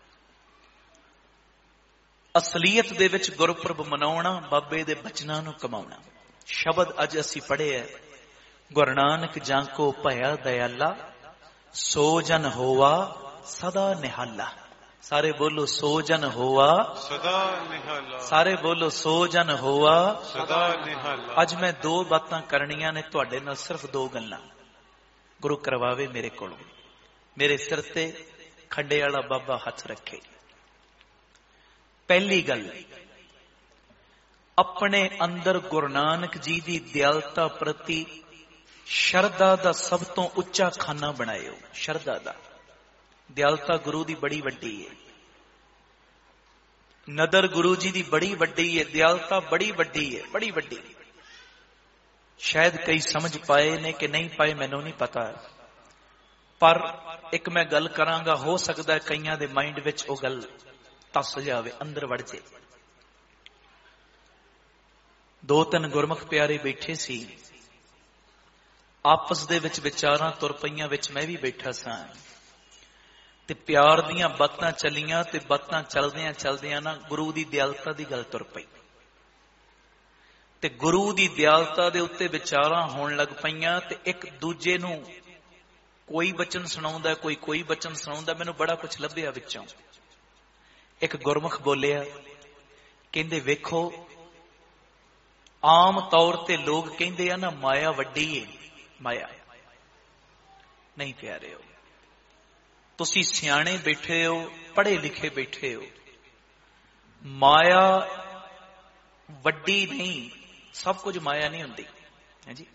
ਅਸਲੀਅਤ ਦੇ ਵਿੱਚ ਗੁਰਪੁਰਬ ਮਨਾਉਣਾ, ਬਾਬੇ ਦੇ ਬਚਨਾਂ ਨੂੰ ਕਮਾਉਣਾ। ਸ਼ਬਦ ਅੱਜ ਅਸੀਂ ਪੜ੍ਹਿਆ, ਗੁਰੂ ਨਾਨਕ ਜਾਂ ਕੋ ਭਇਆ ਦਇਆਲਾ, ਸੋ ਜਨ ਹੋਵਾ ਸਦਾ ਨਿਹਾਲਾ। ਸਾਰੇ ਬੋਲੋ ਸੋ ਜਨ ਹੋਵਾ ਸਦਾ ਨਿਹਾਲਾ। ਸਾਰੇ ਬੋਲੋ ਸੋ ਜਨ ਹੋਵਾ ਸਦਾ ਨਿਹਾਲਾ। ਅੱਜ ਮੈਂ ਦੋ ਬਾਤਾਂ ਕਰਨੀਆਂ ਨੇ ਤੁਹਾਡੇ ਨਾਲ, ਸਿਰਫ ਦੋ ਗੱਲਾਂ। ਗੁਰੂ ਕਰਵਾਵੇ ਮੇਰੇ ਕੋਲੋਂ। ਮੇਰੇ ਸਿਰ ਤੇ ਖੰਡੇ ਵਾਲਾ ਬਾਬਾ ਹੱਥ ਰੱਖੇ। ਪਹਿਲੀ ਗੱਲ, ਆਪਣੇ ਅੰਦਰ ਗੁਰੂ ਨਾਨਕ ਜੀ ਦੀ ਦਿਆਲਤਾ ਪ੍ਰਤੀ ਸ਼ਰਧਾ ਦਾ ਸਭ ਤੋਂ ਉੱਚਾ ਖਾਨਾ ਬਣਾਇਓ। ਸ਼ਰਧਾ ਦਾ, ਦਿਆਲਤਾ ਗੁਰੂ ਦੀ ਬੜੀ ਵੱਡੀ ਹੈ। ਨਦਰ ਗੁਰੂ ਜੀ ਦੀ ਬੜੀ ਵੱਡੀ ਹੈ, ਦਿਆਲਤਾ ਬੜੀ ਵੱਡੀ ਹੈ, ਬੜੀ ਵੱਡੀ। ਸ਼ਾਇਦ ਕਈ ਸਮਝ ਪਾਏ ਨੇ ਕਿ ਨਹੀਂ ਪਾਏ, ਮੈਨੂੰ ਨਹੀਂ ਪਤਾ, ਪਰ ਇੱਕ ਮੈਂ ਗੱਲ ਕਰਾਂਗਾ, ਹੋ ਸਕਦਾ ਹੈ ਕਈਆਂ ਦੇ ਮਾਈਂਡ ਵਿੱਚ ਉਹ ਗੱਲ ਧੱਸ ਜਾਵੇ, ਅੰਦਰ ਵੜ ਜੇ। ਦੋ ਤਿੰਨ ਗੁਰਮੁਖ ਪਿਆਰੇ ਬੈਠੇ ਸੀ, ਆਪਸ ਦੇ ਵਿੱਚ ਵਿਚਾਰਾਂ ਤੁਰ ਪਈਆਂ, ਵਿੱਚ ਮੈਂ ਵੀ ਬੈਠਾ ਸਾਂ, ਤੇ ਪਿਆਰ ਦੀਆਂ ਬਾਤਾਂ ਚੱਲੀਆਂ, ਤੇ ਬਾਤਾਂ ਚੱਲਦਿਆਂ ਚੱਲਦਿਆਂ ਨਾ ਗੁਰੂ ਦੀ ਦਿਆਲਤਾ ਦੀ ਗੱਲ ਤੁਰ ਪਈ, ਤੇ ਗੁਰੂ ਦੀ ਦਿਆਲਤਾ ਦੇ ਉੱਤੇ ਵਿਚਾਰਾਂ ਹੋਣ ਲੱਗ ਪਈਆਂ। ਤੇ ਇੱਕ ਦੂਜੇ ਨੂੰ ਕੋਈ ਬਚਨ ਸੁਣਾਉਂਦਾ, ਕੋਈ ਕੋਈ ਬਚਨ ਸੁਣਾਉਂਦਾ, ਮੈਨੂੰ ਬੜਾ ਕੁਝ ਲੱਭਿਆ ਵਿੱਚੋਂ। ਇੱਕ ਗੁਰਮੁਖ ਬੋਲਿਆ, ਕਹਿੰਦੇ ਵੇਖੋ, ਆਮ ਤੌਰ ਤੇ ਲੋਕ ਕਹਿੰਦੇ ਆ ਨਾ ਮਾਇਆ ਵੱਡੀ ਏ, ਮਾਇਆ ਨਹੀਂ ਪਿਆਰਿਓ, ਤੁਸੀਂ ਸਿਆਣੇ ਬੈਠੇ ਹੋ, ਪੜ੍ਹੇ ਲਿਖੇ ਬੈਠੇ ਹੋ। ਮਾਇਆ ਵੱਡੀ ਨਹੀਂ, ਸਭ ਕੁਝ ਮਾਇਆ ਨਹੀਂ ਹੁੰਦੀ ਹੈ ਜੀ।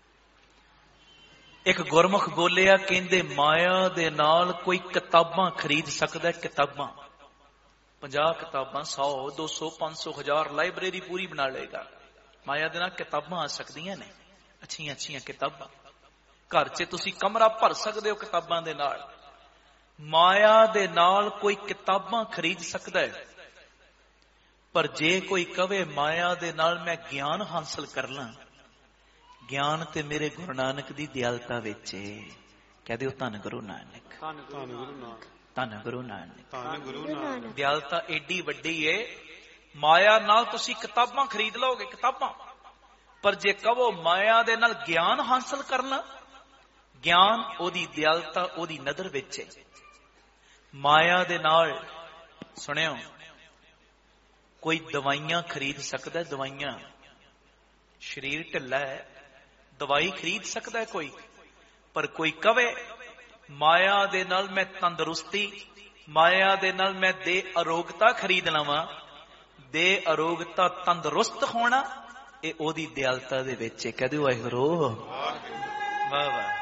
ਇੱਕ ਗੁਰਮੁਖ ਬੋਲਿਆ, ਕਹਿੰਦੇ ਮਾਇਆ ਦੇ ਨਾਲ ਕੋਈ ਕਿਤਾਬਾਂ ਖਰੀਦ ਸਕਦਾ? ਕਿਤਾਬਾਂ ਪੰਜਾਹ ਕਿਤਾਬਾਂ, ਸੌ, ਦੋ ਸੌ, ਪੰਜ ਸੌ, ਹਜ਼ਾਰ, ਲਾਇਬ੍ਰੇਰੀ ਪੂਰੀ ਬਣਾ ਲਏਗਾ। ਮਾਇਆ ਦੇ ਨਾਲ ਕਿਤਾਬਾਂ ਆ ਸਕਦੀਆਂ ਨੇ, ਅੱਛੀਆਂ ਅੱਛੀਆਂ ਕਿਤਾਬਾਂ। ਘਰ 'ਚ ਤੁਸੀਂ ਕਮਰਾ ਭਰ ਸਕਦੇ ਹੋ ਕਿਤਾਬਾਂ ਦੇ ਨਾਲ। ਮਾਇਆ ਦੇ ਨਾਲ ਕੋਈ ਕਿਤਾਬਾਂ ਖਰੀਦ ਸਕਦਾ ਹੈ। ਪਰ ਜੇ ਕੋਈ ਕਵੇ ਮਾਇਆ ਦੇ ਨਾਲ ਮੈਂ ਗਿਆਨ ਹਾਸਲ ਕਰ ਲਾਂ, ਗਿਆਨ ਤੇ ਮੇਰੇ ਗੁਰੂ ਨਾਨਕ ਦੀ ਦਿਆਲਤਾ ਵਿੱਚ ਏ। ਕਹਿ ਦਿਓ ਧੰਨ ਗੁਰੂ ਨਾਨਕ, ਧੰਨ ਗੁਰੂ ਨਾਨਕ, ਧੰਨ ਗੁਰੂ ਨਾਨਕ। ਧੰਨ ਗੁਰੂ ਨਾਨਕ। ਦਿਆਲਤਾ ਏਡੀ ਵੱਡੀ ਏ, ਮਾਇਆ ਨਾਲ ਤੁਸੀਂ ਕਿਤਾਬਾਂ ਖਰੀਦ ਲਓਗੇ, ਕਿਤਾਬਾਂ। ਪਰ ਜੇ ਕਹੋ ਮਾਇਆ ਦੇ ਨਾਲ ਗਿਆਨ ਹਾਸਲ ਕਰਨਾ, ਗਿਆਨ ਉਹਦੀ ਦਿਆਲਤਾ ਉਹਦੀ ਨਜ਼ਰ ਵਿੱਚ ਹੈ। ਮਾਇਆ ਦੇ ਨਾਲ ਸੁਣਿਓ, ਕੋਈ ਦਵਾਈਆਂ ਖਰੀਦ ਸਕਦਾ? ਦਵਾਈਆਂ, ਸਰੀਰ ਢਿੱਲਾ ਹੈ, ਦਵਾਈ ਖਰੀਦ ਸਕਦਾ ਕੋਈ। ਪਰ ਕੋਈ ਕਵੇ ਮਾਇਆ ਦੇ ਨਾਲ ਮੈਂ ਤੰਦਰੁਸਤੀ, ਮਾਇਆ ਦੇ ਨਾਲ ਮੈਂ ਦੇ ਅਰੋਗਤਾ ਖਰੀਦ ਲਵਾਂ, ਦੇ ਅਰੋਗਤਾ ਤੰਦਰੁਸਤ ਹੋਣਾ, ਇਹ ਉਹਦੀ ਦਿਆਲਤਾ ਦੇ ਵਿੱਚ ਹੈ। ਕਹਦੇ ਵਾਹਿਗੁਰੂ, ਵਾਹ ਵਾਹ।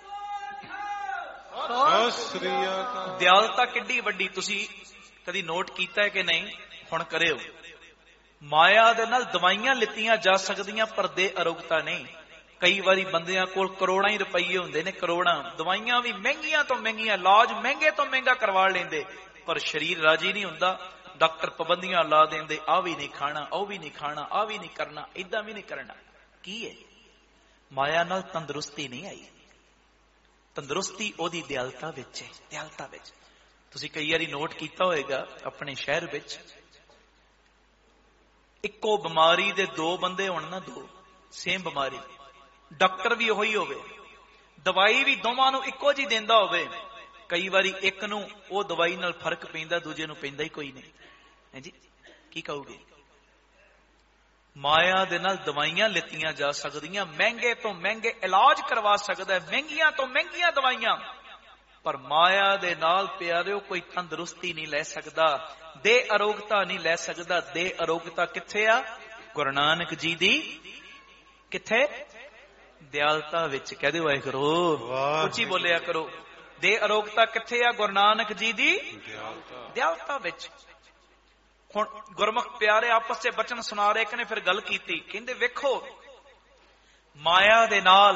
ਦਿਆਲਤਾ ਕਿੱਡੀ ਵੱਡੀ, ਤੁਸੀਂ ਕਦੀ ਨੋਟ ਕੀਤਾ ਹੈ ਕਿ ਨਹੀਂ? ਹੁਣ ਕਰਿਓ। ਮਾਇਆ ਦੇ ਨਾਲ ਦਵਾਈਆਂ ਲਿੱਤੀਆਂ ਜਾ ਸਕਦੀਆਂ, ਪਰ ਦੇ ਅਰੋਗਤਾ ਨਹੀਂ। ਕਈ ਵਾਰੀ ਬੰਦਿਆਂ ਕੋਲ ਕਰੋੜਾਂ ਹੀ ਰੁਪਈਏ ਹੁੰਦੇ ਨੇ, ਕਰੋੜਾਂ, ਦਵਾਈਆਂ ਵੀ ਮਹਿੰਗੀਆਂ ਤੋਂ ਮਹਿੰਗੀਆਂ, ਇਲਾਜ ਮਹਿੰਗੇ ਤੋਂ ਮਹਿੰਗਾ ਕਰਵਾ ਲੈਂਦੇ, ਪਰ ਸਰੀਰ ਰਾਜੀ ਨਹੀਂ ਹੁੰਦਾ। ਡਾਕਟਰ ਪਾਬੰਦੀਆਂ ਲਾ ਦਿੰਦੇ, ਆਹ ਵੀ ਨਹੀਂ ਖਾਣਾ, ਉਹ ਵੀ ਨਹੀਂ ਖਾਣਾ, ਆਹ ਵੀ ਨਹੀਂ ਕਰਨਾ, ਏਦਾਂ ਵੀ ਨਹੀਂ ਕਰਨਾ। ਕੀ ਹੈ? ਮਾਇਆ ਨਾਲ ਤੰਦਰੁਸਤੀ ਨਹੀਂ ਆਈ। ਤੰਦਰੁਸਤੀ ਉਹਦੀ ਦਿਆਲਤਾ ਵਿੱਚ ਹੈ, ਦਿਆਲਤਾ ਵਿੱਚ। ਤੁਸੀਂ ਕਈ ਵਾਰੀ ਨੋਟ ਕੀਤਾ ਹੋਏਗਾ, ਆਪਣੇ ਸ਼ਹਿਰ ਵਿੱਚ ਇੱਕੋ ਬਿਮਾਰੀ ਦੇ ਦੋ ਬੰਦੇ ਹੋਣ ਨਾ, ਦੋ ਸੇਮ ਬਿਮਾਰੀ, ਡਾਕਟਰ ਵੀ ਉਹੀ ਹੋਵੇ, ਦਵਾਈ ਵੀ ਦੋਵਾਂ ਨੂੰ ਇੱਕੋ ਜਿਹੀ ਦਿੰਦਾ ਹੋਵੇ, ਕਈ ਵਾਰੀ ਇੱਕ ਨੂੰ ਉਹ ਦਵਾਈ ਨਾਲ ਫਰਕ ਪੈਂਦਾ, ਦੂਜੇ ਨੂੰ ਪੈਂਦਾ ਹੀ ਕੋਈ ਨਹੀਂ ਹੈ ਜੀ। ਕੀ ਕਹੋਗੇ? ਮਾਇਆ ਦੇ ਨਾਲ ਦਵਾਈਆਂ ਲਿੱਤੀਆਂ ਜਾ ਸਕਦੀਆਂ, ਮਹਿੰਗੇ ਤੋਂ ਮਹਿੰਗੇ ਇਲਾਜ ਕਰਵਾ ਸਕਦਾ, ਮਹਿੰਗੀਆਂ ਤੋਂ ਮਹਿੰਗੀਆਂ ਦਵਾਈਆਂ, ਪਰ ਮਾਇਆ ਦੇ ਨਾਲ ਪਿਆਰਿਓ ਕੋਈ ਤੰਦਰੁਸਤੀ ਨਹੀਂ ਲੈ ਸਕਦਾ, ਦੇ ਅਰੋਗਤਾ ਨਹੀਂ ਲੈ ਸਕਦਾ। ਦੇ ਅਰੋਗਤਾ ਕਿੱਥੇ ਆ? ਗੁਰੂ ਨਾਨਕ ਜੀ ਦੀ ਕਿੱਥੇ? ਦਿਆਲਤਾ ਵਿੱਚ। ਕਹਦੇ ਵਾਹਿਗੁਰੂ, ਉੱਚੀ ਬੋਲਿਆ ਕਰੋ। ਦੇ ਅਰੋਗਤਾ ਕਿੱਥੇ ਆ? ਗੁਰੂ ਨਾਨਕ ਜੀ ਦੀ ਦਿਆਲਤਾ, ਦਿਆਲਤਾ ਵਿੱਚ। ਹੁਣ ਗੁਰਮੁਖ ਪਿਆਰੇ ਆਪਸ ਚ ਬਚਨ ਸੁਣਾ ਰਹੇ, ਇੱਕ ਨੇ ਫਿਰ ਗੱਲ ਕੀਤੀ, ਕਹਿੰਦੇ ਵੇਖੋ ਮਾਇਆ ਦੇ ਨਾਲ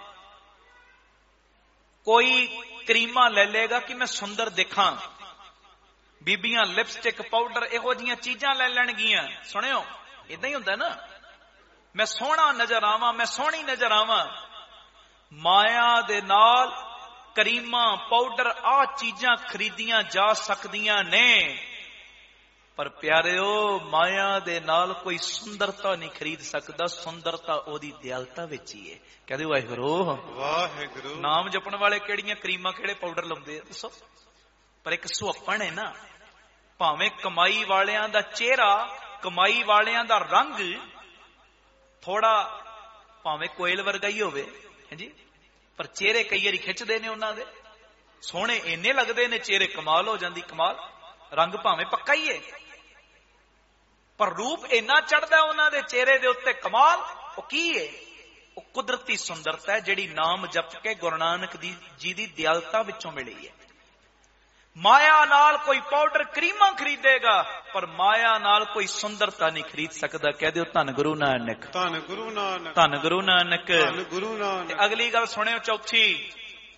ਕੋਈ ਕਰੀਮਾਂ ਲੈ ਲੇਗਾ ਕਿ ਮੈਂ ਸੁੰਦਰ ਦਿਖਾਂ, ਬੀਬੀਆਂ ਲਿਪਸਟਿਕ, ਪਾਊਡਰ, ਇਹੋ ਜਿਹੀਆਂ ਚੀਜ਼ਾਂ ਲੈ ਲੈਣਗੀਆਂ। ਸੁਣਿਓ, ਏਦਾਂ ਹੀ ਹੁੰਦਾ ਨਾ, ਮੈਂ ਸੋਹਣਾ ਨਜ਼ਰ ਆਵਾਂ, ਮੈਂ ਸੋਹਣੀ ਨਜ਼ਰ ਆਵਾਂ। ਮਾਇਆ ਦੇ ਨਾਲ ਕਰੀਮਾਂ, ਪਾਊਡਰ, ਆਹ ਚੀਜ਼ਾਂ ਖਰੀਦੀਆਂ ਜਾ ਸਕਦੀਆਂ ਨੇ, ਪਰ ਪਿਆਰਿਓ ਮਾਇਆ ਦੇ ਨਾਲ ਕੋਈ ਸੁੰਦਰਤਾ ਨਹੀਂ ਖਰੀਦ ਸਕਦਾ। ਸੁੰਦਰਤਾ ਉਹਦੀ ਦਿਆਲਤਾ ਵਿੱਚ ਹੀ ਹੈ। ਕਹਿੰਦੇ ਵਾਹਿਗੁਰੂ, ਵਾਹਿਗੁਰੂ। ਨਾਮ ਜਪਣ ਵਾਲੇ ਕਿਹੜੀਆਂ ਕਰੀਮਾਂ, ਕਿਹੜੇ ਪਾਊਡਰ ਲਾਉਂਦੇ ਆ ਦੱਸੋ? ਪਰ ਇੱਕ ਸੁਹੱਪਣ ਹੈ ਨਾ, ਭਾਵੇਂ ਕਮਾਈ ਵਾਲਿਆਂ ਦਾ ਚਿਹਰਾ, ਕਮਾਈ ਵਾਲਿਆਂ ਦਾ ਰੰਗ ਥੋੜਾ ਭਾਵੇਂ ਕੋਇਲ ਵਰਗਾ ਹੀ ਹੋਵੇ ਹੈ ਜੀ, ਪਰ ਚਿਹਰੇ ਕਈ ਵਾਰੀ ਖਿੱਚਦੇ ਨੇ ਉਹਨਾਂ ਦੇ, ਸੋਹਣੇ ਇੰਨੇ ਲੱਗਦੇ ਨੇ, ਚਿਹਰੇ ਕਮਾਲ ਹੋ ਜਾਂਦੀ, ਕਮਾਲ। ਰੰਗ ਭਾਵੇਂ ਪੱਕਾ ਹੀ ਹੈ, ਪਰ ਰੂਪ ਇੰਨਾ ਚੜਦਾ ਉਹਨਾਂ ਦੇ ਚਿਹਰੇ ਦੇ ਉੱਤੇ, ਕਮਾਲ। ਉਹ ਕੀ ਹੈ? ਉਹ ਕੁਦਰਤੀ ਸੁੰਦਰਤਾ ਹੈ, ਜਿਹੜੀ ਨਾਮ ਜਪ ਕੇ ਗੁਰੂ ਨਾਨਕ ਜੀ ਦੀ ਦਿਆਲਤਾ ਵਿੱਚੋਂ ਮਿਲੀ ਹੈ। ਮਾਇਆ ਨਾਲ ਕੋਈ ਪਾਊਡਰ, ਕਰੀਮਾਂ ਖਰੀਦੇਗਾ, ਪਰ ਮਾਇਆ ਨਾਲ ਕੋਈ ਸੁੰਦਰਤਾ ਨਹੀਂ ਖਰੀਦ ਸਕਦਾ। ਕਹਿ ਦਿਓ ਧੰਨ ਗੁਰੂ ਨਾਨਕ, ਧੰਨ ਗੁਰੂ ਨਾਨਕ, ਧੰਨ ਗੁਰੂ ਨਾਨਕ, ਧੰਨ ਗੁਰੂ ਨਾਨਕ। ਅਗਲੀ ਗੱਲ ਸੁਣਿਓ, ਚੌਥੀ,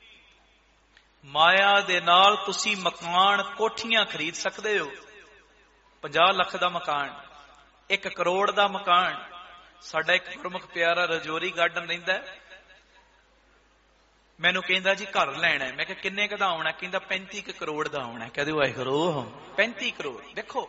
ਮਾਇਆ ਦੇ ਨਾਲ ਤੁਸੀਂ ਮਕਾਨ, ਕੋਠੀਆਂ ਖਰੀਦ ਸਕਦੇ ਹੋ। ਪੰਜਾਹ ਲੱਖ ਦਾ ਮਕਾਨ, ਇੱਕ ਕਰੋੜ ਦਾ ਮਕਾਨ। ਸਾਡਾ ਇੱਕ ਗੁਰਮੁਖ ਪਿਆਰਾ ਰਜੌਰੀ ਗਾਰਡਨ ਰਹਿੰਦਾ, ਮੈਨੂੰ ਕਹਿੰਦਾ ਜੀ ਘਰ ਲੈਣਾ। ਮੈਂ ਕਿਹਾ ਕਿੰਨੇ ਕੁ ਦਾ ਆਉਣਾ? ਕਹਿੰਦਾ ਪੈਂਤੀ ਕੁ ਕਰੋੜ ਦਾ ਆਉਣਾ। ਕਹਦੇ ਵਾਹਿਗੁਰੂ, ਪੈਂਤੀ ਕਰੋੜ। ਦੇਖੋ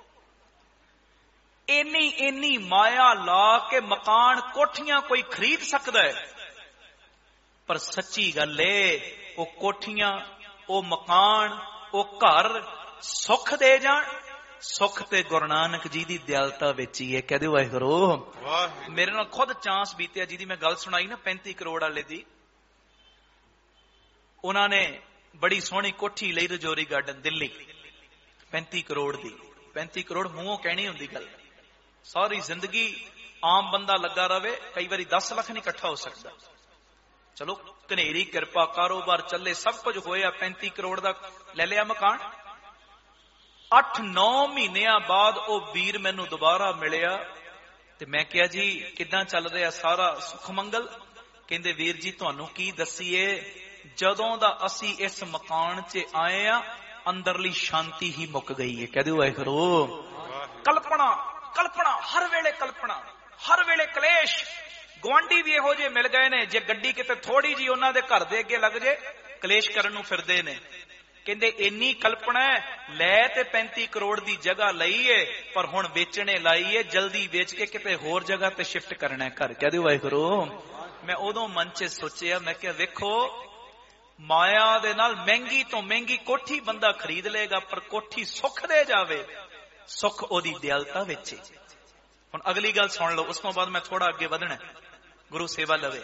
ਇੰਨੀ ਇੰਨੀ ਮਾਇਆ ਲਾ ਕੇ ਮਕਾਨ, ਕੋਠੀਆਂ ਕੋਈ ਖਰੀਦ ਸਕਦਾ ਹੈ, ਪਰ ਸੱਚੀ ਗੱਲ ਏ ਉਹ ਕੋਠੀਆਂ, ਉਹ ਮਕਾਨ, ਉਹ ਘਰ ਸੁੱਖ ਦੇ ਜਾਣ, ਸੁੱਖ ਤੇ ਗੁਰੂ ਨਾਨਕ ਜੀ ਦੀ ਦਿਆਲਤਾ ਵਿੱਚ ਹੀ ਹੈ। ਕਹਦੇ ਵਾਹਿਗੁਰੂ। ਮੇਰੇ ਨਾਲ ਖੁਦ ਚਾਂਸ ਬੀਤਿਆ, ਜਿਹਦੀ ਮੈਂ ਗੱਲ ਸੁਣਾਈ ਨਾ ਪੈਂਤੀ ਕਰੋੜ ਵਾਲੇ ਦੀ, ਉਹਨਾਂ ਨੇ ਬੜੀ ਸੋਹਣੀ ਕੋਠੀ ਲਈ ਰਜੌਰੀ ਗਾਰਡਨ ਦਿੱਲੀ, ਪੈਂਤੀ ਕਰੋੜ ਦੀ। ਪੈਂਤੀ ਕਰੋੜ ਮੂੰਹੋਂ ਕਹਿਣੀ ਹੁੰਦੀ ਗੱਲ, ਸਾਰੀ ਜ਼ਿੰਦਗੀ ਆਮ ਬੰਦਾ ਲੱਗਾ ਰਵੇ, ਕਈ ਵਾਰੀ ਦਸ ਲੱਖ ਨਹੀਂ ਇਕੱਠਾ ਹੋ ਸਕਦਾ। ਚਲੋ ਘਨੇਰੀ ਕਿਰਪਾ, ਕਾਰੋਬਾਰ ਚੱਲੇ, ਸਭ ਕੁਝ ਹੋਇਆ, ਪੈਂਤੀ ਕਰੋੜ ਦਾ ਲੈ ਲਿਆ ਮਕਾਨ। ਅੱਠ ਨੌ ਮਹੀਨਿਆਂ ਬਾਅਦ ਉਹ ਵੀਰ ਮੈਨੂੰ ਦੁਬਾਰਾ ਮਿਲਿਆ ਤੇ ਮੈਂ ਕਿਹਾ ਜੀ ਕਿੱਦਾਂ ਚੱਲ ਰਿਹਾ ਸਾਰਾ ਸੁਖ ਮੰਗਲ? ਕਹਿੰਦੇ ਵੀਰ ਜੀ ਤੁਹਾਨੂੰ ਕੀ ਦਸੀਏ, ਜਦੋਂ ਦਾ ਅਸੀਂ ਇਸ ਮਕਾਨ 'ਚ ਆਏ ਆ ਅੰਦਰਲੀ ਸ਼ਾਂਤੀ ਹੀ ਮੁੱਕ ਗਈ ਹੈ। ਕਹਦੇ ਵਾਹਿਗੁਰੂ। ਕਲਪਨਾ ਕਲਪਨਾ ਹਰ ਵੇਲੇ ਕਲਪਨਾ, ਹਰ ਵੇਲੇ ਕਲੇਸ਼। ਗੁਆਂਢੀ ਵੀ ਇਹੋ ਜਿਹੇ ਮਿਲ ਗਏ ਨੇ, ਜੇ ਗੱਡੀ ਕਿਤੇ ਥੋੜੀ ਜੀ ਉਹਨਾਂ ਦੇ ਘਰ ਦੇ ਅੱਗੇ ਲੱਗ ਜੇ ਕਲੇਸ਼ ਕਰਨ ਨੂੰ ਫਿਰਦੇ ਨੇ। ਕਹਿੰਦੇ ਇੰਨੀ ਕਲਪਨਾ ਲੈ ਤੇ ਪੈਂਤੀ ਕਰੋੜ ਦੀ ਜਗ੍ਹਾ ਲਈ ਏ, ਪਰ ਹੁਣ ਵੇਚਣੇ ਲਾਈ ਏ, ਜਲਦੀ ਵੇਚ ਕੇ ਕਿਤੇ ਹੋਰ ਜਗ੍ਹਾ ਤੇ ਸ਼ਿਫਟ ਕਰਨਾ ਘਰ। ਕਹਦੇ ਵਾਹਿਗੁਰੂ। ਮੈਂ ਉਦੋਂ ਮਨ 'ਚ ਸੋਚਿਆ, ਮੈਂ ਕਿਹਾ ਵੇਖੋ ਮਾਇਆ ਦੇ ਨਾਲ ਮਹਿੰਗੀ ਤੋਂ ਮਹਿੰਗੀ ਕੋਠੀ ਬੰਦਾ ਖਰੀਦ ਲਏਗਾ, ਪਰ ਕੋਠੀ ਸੁੱਖ ਦੇ ਜਾਵੇ, ਸੁੱਖ ਉਹਦੀ ਦਿਆਲਤਾ ਵਿੱਚ। ਹੁਣ ਅਗਲੀ ਗੱਲ ਸੁਣ ਲਓ, ਉਸ ਤੋਂ ਬਾਅਦ ਮੈਂ ਥੋੜਾ ਅੱਗੇ ਵਧਣਾ, ਗੁਰੂ ਸੇਵਾ ਲਵੇ।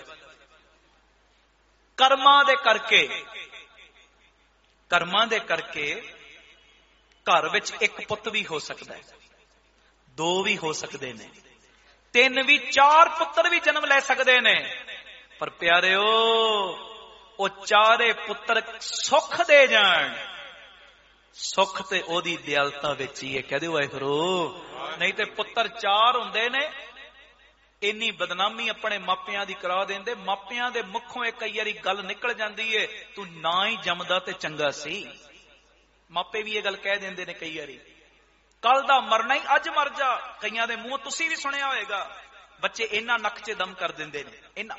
ਕਰਮਾਂ ਦੇ ਕਰਕੇ ਕਰਮਾਂ ਦੇ ਕਰਕੇ ਘਰ ਵਿੱਚ ਇੱਕ ਪੁੱਤ ਵੀ ਹੋ ਸਕਦਾ ਹੈ, ਦੋ ਵੀ ਹੋ ਸਕਦੇ ਨੇ, ਤਿੰਨ ਵੀ, ਚਾਰ ਪੁੱਤਰ ਵੀ ਜਨਮ ਲੈ ਸਕਦੇ ਨੇ। ਪਰ ਪਿਆਰਿਓ ਉਹ ਚਾਰੇ ਪੁੱਤਰ ਸੁੱਖ ਦੇ ਜਾਣ, ਸੁੱਖ ਤੇ ਉਹਦੀ ਦਿਆਲਤਾ ਵਿੱਚ ਹੀ ਹੈ। ਕਹਦੇ ਵਾਹਿਗੁਰੂ। ਨਹੀਂ ਤੇ ਪੁੱਤਰ ਚਾਰ ਹੁੰਦੇ ਨੇ, ਇੰਨੀ ਬਦਨਾਮੀ ਆਪਣੇ ਮਾਪਿਆਂ ਦੀ ਕਰਾ ਦਿੰਦੇ। ਮਾਪਿਆਂ ਦੇ ਮੁਖੋਂ ਇੱਕ ਕਈ ਵਾਰੀ ਗੱਲ ਨਿਕਲ ਜਾਂਦੀ ਏ, ਤੂੰ ਨਾ ਹੀ ਜੰਮਦਾ ਤੇ ਚੰਗਾ ਸੀ। ਮਾਪੇ ਵੀ ਇਹ ਗੱਲ ਕਹਿ ਦਿੰਦੇ ਨੇ ਕਈ ਵਾਰੀ, ਕੱਲ ਦਾ ਮਰਨਾ ਹੀ ਅੱਜ ਮਰ ਜਾ। ਕਈਆਂ ਦੇ ਮੂੰਹ ਤੁਸੀਂ ਵੀ ਸੁਣਿਆ ਹੋਏਗਾ, ਬੱਚੇ ਇਹਨਾਂ ਨੱਕ 'ਚ ਦਮ ਕਰ ਦਿੰਦੇ ਨੇ। ਇਹਨਾਂ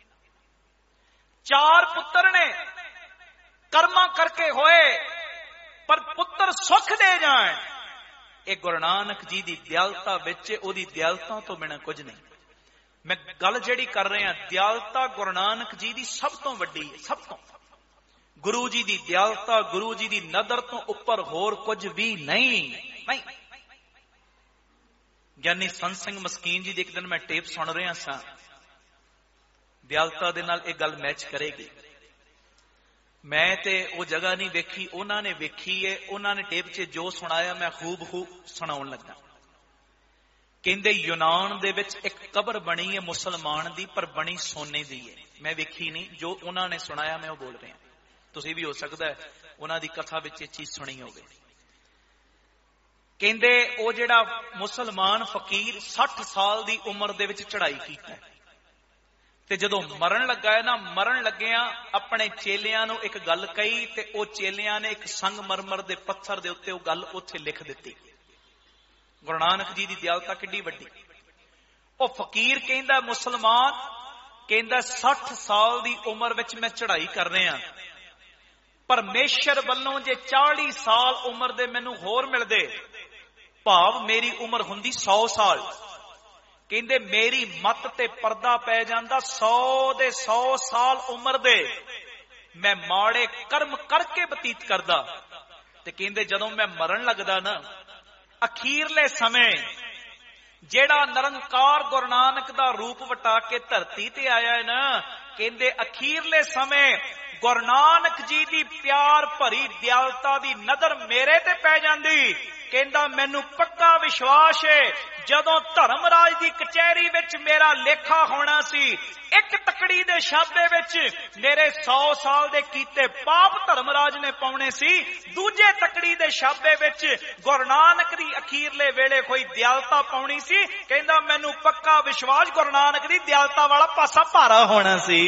ਚਾਰ ਪੁੱਤਰ ਨੇ, ਕਰਮਾਂ ਕਰਕੇ ਹੋਏ, ਪਰ ਪੁੱਤਰ ਸੁੱਖ ਦੇ ਜਾਣ, ਇਹ ਗੁਰੂ ਨਾਨਕ ਜੀ ਦੀ ਦਿਆਲਤਾ ਵਿੱਚ, ਉਹਦੀ ਦਿਆਲਤਾ ਤੋਂ ਬਿਨਾਂ ਕੁਝ ਨਹੀਂ। ਮੈਂ ਗੱਲ ਜਿਹੜੀ ਕਰ ਰਿਹਾ, ਦਿਆਲਤਾ ਗੁਰੂ ਨਾਨਕ ਜੀ ਦੀ ਸਭ ਤੋਂ ਵੱਡੀ ਹੈ, ਸਭ ਤੋਂ। ਗੁਰੂ ਜੀ ਦੀ ਦਿਆਲਤਾ, ਗੁਰੂ ਜੀ ਦੀ ਨਦਰ ਤੋਂ ਉੱਪਰ ਹੋਰ ਕੁਝ ਵੀ ਨਹੀਂ ਨਹੀਂ। ਗਿਆਨੀ ਸੰਤ ਸਿੰਘ ਮਸਕੀਨ ਜੀ ਦੀ ਇੱਕ ਦਿਨ ਮੈਂ ਟੇਪ ਸੁਣ ਰਿਹਾ ਸਾਂ, ਦਿਆਲਤਾ ਦੇ ਨਾਲ ਇਹ ਗੱਲ ਮੈਚ ਕਰੇਗੀ। ਮੈਂ ਤੇ ਉਹ ਜਗ੍ਹਾ ਨਹੀਂ ਵੇਖੀ, ਉਹਨਾਂ ਨੇ ਵੇਖੀ ਏ। ਉਹਨਾਂ ਨੇ ਟੇਪ 'ਚ ਜੋ ਸੁਣਾਇਆ ਮੈਂ ਖੂਬ ਖੂਬ ਸੁਣਾਉਣ ਲੱਗਾ। ਕਹਿੰਦੇ ਯੂਨਾਨ ਦੇ ਵਿੱਚ ਇੱਕ ਕਬਰ ਬਣੀ ਹੈ ਮੁਸਲਮਾਨ ਦੀ, ਪਰ ਬਣੀ ਸੋਨੇ ਦੀ ਹੈ। ਮੈਂ ਵੇਖੀ ਨਹੀਂ, ਜੋ ਉਹਨਾਂ ਨੇ ਸੁਣਾਇਆ ਮੈਂ ਉਹ ਬੋਲ ਰਿਹਾ। ਤੁਸੀਂ ਵੀ ਹੋ ਸਕਦਾ ਹੈ ਉਹਨਾਂ ਦੀ ਕਥਾ ਵਿੱਚ ਇਹ ਚੀਜ਼ ਸੁਣੀ ਹੋਵੇ। ਕਹਿੰਦੇ ਉਹ ਜਿਹੜਾ ਮੁਸਲਮਾਨ ਫਕੀਰ ਸੱਠ ਸਾਲ ਦੀ ਉਮਰ ਦੇ ਵਿੱਚ ਚੜ੍ਹਾਈ ਕੀਤਾ, ਤੇ ਜਦੋਂ ਮਰਨ ਲੱਗਾ ਹੈ ਨਾ, ਮਰਨ ਲੱਗਿਆ ਆਪਣੇ ਚੇਲਿਆਂ ਨੂੰ ਇੱਕ ਗੱਲ ਕਹੀ, ਤੇ ਉਹ ਚੇਲਿਆਂ ਨੇ ਇੱਕ ਸੰਗਮਰਮਰ ਦੇ ਪੱਥਰ ਦੇ ਉੱਤੇ ਉਹ ਗੱਲ ਉੱਥੇ ਲਿਖ ਦਿੱਤੀ। ਗੁਰੂ ਨਾਨਕ ਜੀ ਦੀ ਦਿਆਲਤਾ ਕਿੱਡੀ ਵੱਡੀ। ਉਹ ਫਕੀਰ ਕਹਿੰਦਾ ਮੁਸਲਮਾਨ, ਕਹਿੰਦਾ ਸੱਠ ਸਾਲ ਦੀ ਉਮਰ ਵਿੱਚ ਮੈਂ ਚੜ੍ਹਾਈ ਕਰ ਰਿਹਾ, ਪਰਮੇਸ਼ਰ ਵੱਲੋਂ ਜੇ ਚਾਲੀ ਸਾਲ ਉਮਰ ਦੇ ਮੈਨੂੰ ਹੋਰ ਮਿਲਦੇ, ਭਾਵ ਮੇਰੀ ਉਮਰ ਹੁੰਦੀ ਸੌ ਸਾਲ, ਕਹਿੰਦੇ ਮੇਰੀ ਮੱਤ ਤੇ ਪਰਦਾ ਪੈ ਜਾਂਦਾ, ਸੌ ਦੇ ਸੌ ਸਾਲ ਉਮਰ ਦੇ ਮੈਂ ਮਾੜੇ ਕਰਮ ਕਰਕੇ ਬਤੀਤ ਕਰਦਾ। ਤੇ ਕਹਿੰਦੇ ਜਦੋਂ ਮੈਂ ਮਰਨ ਲੱਗਦਾ ਨਾ, ਅਖੀਰਲੇ ਸਮੇਂ ਜਿਹੜਾ ਨਿਰੰਕਾਰ ਗੁਰੂ ਨਾਨਕ ਦਾ ਰੂਪ ਵਟਾ ਕੇ ਧਰਤੀ ਤੇ ਆਇਆ ਹੈ ਨਾ, ਕਹਿੰਦੇ ਅਖੀਰਲੇ ਸਮੇਂ ਗੁਰੂ ਨਾਨਕ ਜੀ ਦੀ ਪਿਆਰ ਭਰੀ ਦਿਆਲਤਾ ਦੀ ਨਜ਼ਰ ਮੇਰੇ ਤੇ ਪੈ ਜਾਂਦੀ। ਕਹਿੰਦਾ ਮੈਨੂੰ ਪੱਕਾ ਵਿਸ਼ਵਾਸ ਹੈ, ਜਦੋਂ ਧਰਮਰਾਜ ਦੀ ਕਚਹਿਰੀ ਵਿੱਚ ਮੇਰਾ ਲੇਖਾ ਹੋਣਾ ਸੀ, ਇੱਕ ਤਕੜੀ ਦੇ ਛਾਪੇ ਵਿੱਚ ਮੇਰੇ ਸੌ ਸਾਲ ਦੇ ਕੀਤੇ ਪਾਪ ਧਰਮਰਾਜ ਨੇ ਪਾਉਣੇ ਸੀ, ਦੂਜੇ ਤਕੜੀ ਦੇ ਛਾਪੇ ਵਿੱਚ ਗੁਰੂ ਨਾਨਕ ਦੀ ਅਖੀਰਲੇ ਵੇਲੇ ਕੋਈ ਦਿਆਲਤਾ ਪਾਉਣੀ ਸੀ। ਕਹਿੰਦਾ ਮੈਨੂੰ ਪੱਕਾ ਵਿਸ਼ਵਾਸ ਗੁਰੂ ਨਾਨਕ ਦੀ ਦਿਆਲਤਾ ਵਾਲਾ ਪਾਸਾ ਭਾਰਾ ਹੋਣਾ ਸੀ।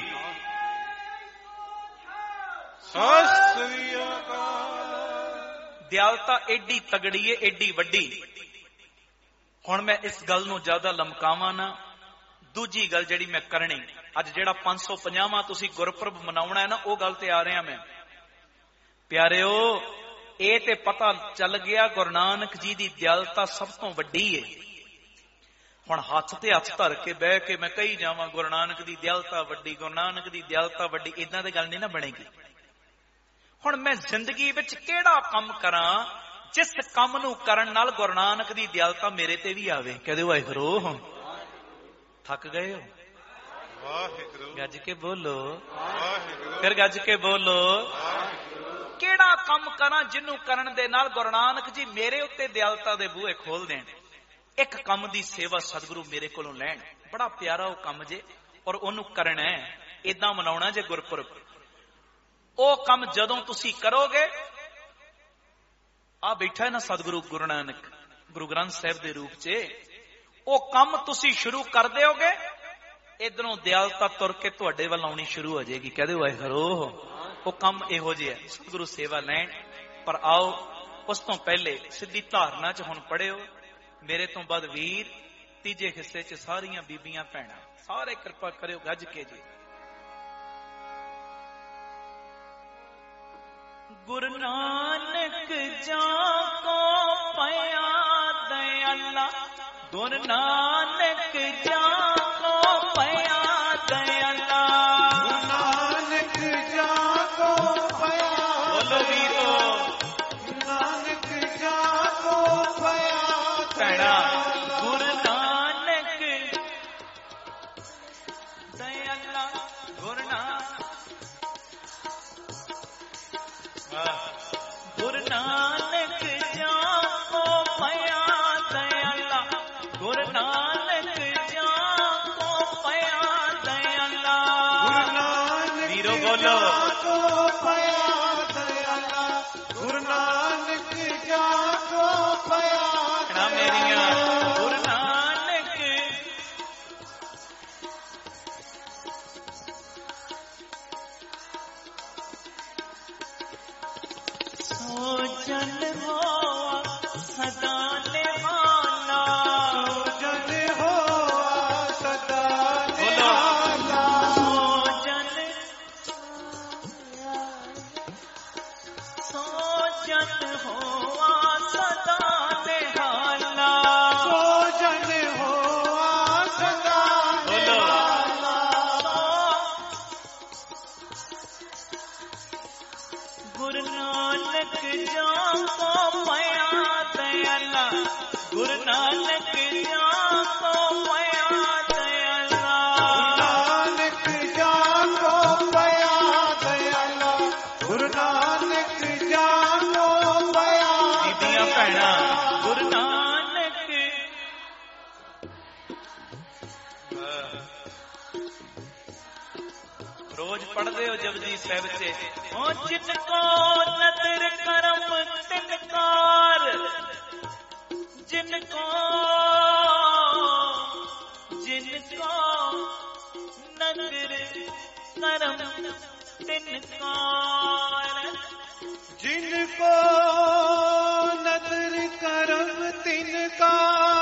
ਸਤਿ ਸ੍ਰੀ ਅਕਾਲ। ਦਿਆਲਤਾ ਏਡੀ ਤਗੜੀ ਏ, ਏਡੀ ਵੱਡੀ। ਹੁਣ ਮੈਂ ਇਸ ਗੱਲ ਨੂੰ ਜ਼ਿਆਦਾ ਲਮਕਾਵਾਂ ਨਾ। ਦੂਜੀ ਗੱਲ ਜਿਹੜੀ ਮੈਂ ਕਰਨੀ, ਅੱਜ ਜਿਹੜਾ ਪੰਜ ਸੌ ਪੰਜਾਹਵਾਂ ਤੁਸੀਂ ਗੁਰਪੁਰਬ ਮਨਾਉਣਾ ਹੈ ਨਾ, ਉਹ ਗੱਲ ਤੇ ਆ ਰਿਹਾ ਮੈਂ। ਪਿਆਰਿਓ, ਇਹ ਤੇ ਪਤਾ ਚੱਲ ਗਿਆ ਗੁਰੂ ਨਾਨਕ ਜੀ ਦੀ ਦਿਆਲਤਾ ਸਭ ਤੋਂ ਵੱਡੀ ਏ। ਹੁਣ ਹੱਥ ਤੇ ਹੱਥ ਧਰ ਕੇ ਬਹਿ ਕੇ ਮੈਂ ਕਹੀ ਜਾਵਾਂ ਗੁਰੂ ਨਾਨਕ ਦੀ ਦਿਆਲਤਾ ਵੱਡੀ, ਗੁਰੂ ਨਾਨਕ ਦੀ ਦਿਆਲਤਾ ਵੱਡੀ, ਇਦਾਂ ਦੀ ਗੱਲ ਨਹੀਂ ਨਾ ਬਣੇਗੀ। ਹੁਣ ਮੈਂ ਜ਼ਿੰਦਗੀ ਵਿੱਚ ਕਿਹੜਾ ਕੰਮ ਕਰਾਂ ਜਿਸ ਕੰਮ ਨੂੰ ਕਰਨ ਨਾਲ ਗੁਰੂ ਨਾਨਕ ਦੀ ਦਿਆਲਤਾ ਮੇਰੇ ਤੇ ਵੀ ਆਵੇ? ਕਹਦੇ ਵਾਹਿਗੁਰੂ। ਥੱਕ ਗਏ ਹੋ? ਗੱਜ ਕੇ ਬੋਲੋ, ਫਿਰ ਗੱਜ ਕੇ ਬੋਲੋ। ਕਿਹੜਾ ਕੰਮ ਕਰਾਂ ਜਿਹਨੂੰ ਕਰਨ ਦੇ ਨਾਲ ਗੁਰੂ ਨਾਨਕ ਜੀ ਮੇਰੇ ਉੱਤੇ ਦਿਆਲਤਾ ਦੇ ਬੂਹੇ ਖੋਲ ਦੇਣ। ਇੱਕ ਕੰਮ ਦੀ ਸੇਵਾ ਸਤਿਗੁਰੂ ਮੇਰੇ ਕੋਲੋਂ ਲੈਣ। ਬੜਾ ਪਿਆਰਾ ਉਹ ਕੰਮ ਜੇ, ਔਰ ਉਹਨੂੰ ਕਰਨਾ ਹੈ, ਏਦਾਂ ਮਨਾਉਣਾ ਜੇ ਗੁਰਪੁਰਬ। ਉਹ ਕੰਮ ਜਦੋਂ ਤੁਸੀਂ ਕਰੋਗੇ, ਆ ਬੈਠਾ ਹੈ ਨਾ ਸਤਿਗੁਰੂ ਗੁਰੂ ਨਾਨਕ ਗੁਰੂ ਗ੍ਰੰਥ ਸਾਹਿਬ ਦੇ ਰੂਪ ਚ, ਉਹ ਕੰਮ ਤੁਸੀਂ ਸ਼ੁਰੂ ਕਰ ਦਿਓਗੇ, ਇਧਰੋਂ ਦਿਆਲਤਾ ਤੁਰ ਕੇ ਤੁਹਾਡੇ ਵੱਲ ਆਉਣੀ ਸ਼ੁਰੂ ਹੋ ਜਾਏਗੀ। ਕਹਦੇ ਵਾਹਿ ਹਰੋ। ਉਹ ਕੰਮ ਇਹੋ ਜਿਹਾ ਸਤਿਗੁਰੂ ਸੇਵਾ ਲੈਣ। ਪਰ ਆਓ ਉਸ ਤੋਂ ਪਹਿਲੇ ਸਿੱਧੀ ਧਾਰਨਾ ਚ ਹੁਣ ਪੜਿਓ। ਮੇਰੇ ਤੋਂ ਬਾਅਦ ਵੀਰ, ਤੀਜੇ ਹਿੱਸੇ ਚ ਸਾਰੀਆਂ ਬੀਬੀਆਂ ਭੈਣਾਂ, ਸਾਰੇ ਕਿਰਪਾ ਕਰਿਓ ਗੱਜ ਕੇ ਜੀ। ਗੁਰੂ ਨਾਨਕ ਜਾ ਕੋ ਪਿਆ ਦਇਆਲਾ, ਗੁਰੂ ਨਾਨਕ ਜਾ ਕੋ ਪਿਆ ਦਇਆਲਾ, ਗੁਰੂ ਨਾਨਕ ਜਾ ਕੋ ਪਿਆ। ਬੋਲੋ ਵੀਰੋ, ਗੁਰੂ ਨਾਨਕ ਜਾ ਕੋ ਪਿਆ ਭੈਣਾ। ਗੁਰੂ ਨਾਨਕ ਦਇਆਲਾ, ਗੁਰੂ ਨਾਨਕ, ਗੁਰੂ ਨਾਨਕ ਜਾ ਕੋ ਪਿਆ ਦਇਆਲਾ, ਗੁਰੂ ਨਾਨਕ ਜਾ ਕੋ ਪਿਆ ਦਇਆਲਾ। ਵੀਰੋ ਬੋਲੋ, ਕੋ ਪਿਆ ਦਇਆਲਾ, ਗੁਰੂ ਨਾਨਕ ਜਾ ਕੋ ਪਿਆ ਨਾ ਮੇਰੀਆਂ। ਗੁਰੂ ਨਾਨਕ ਸੋਜਨ ਹੋਆ ਸਦਾ ਨਿਹਾਲਾ, ਸੋਜਨ ਹੋਆ ਸਦਾ ਨਿਹਾਲਾ, ਸੋਜਨ ਸੋਜਨ ਹੋਆ ਸਦਾ ਨਿਹਾਲਾ। ਸੋਜਨ ਹੋਆ ਸਦਾ ਨਿਹਾਲਾ, ਗੁਰੂ ਨਾਨਕ ਜਾ ਕੋ ਪਿਆ ਦਇਆਲਾ, ਗੁਰੂ ਨਾਨਕ ਜਾ ਕੋ ਪਿਆ ਦਇਆਲਾ। ਨਾਨਕ ਜਾ ਕੋ ਪਿਆ ਦਇਆਲਾ, ਗੁਰੂ ਨਾਨਕ ਜਾ ਕੋ ਪਿਆ ਬੀਬੀਆਂ ਭੈਣਾਂ, ਗੁਰੂ ਨਾਨਕ ਰੋਜ਼ ਪੜ੍ਹਦੇ ਹੋ ਜਪਜੀ ਸਾਹਿਬ ਚ, ਉਹ ਜਿਨ ਕੋ ਨਦਰ ਕਰਮ ਤਿਨਕਾਰ, ਜਿਨ ਕੋ ਜਿਨ ਕੋ ਨਦਰ ਕਰਮ ਤਿਨਕਾਰ, ਜਿਨ ਕੋ ਨਦਰ ਕਰਮ ਤਿਨ ਕਾ,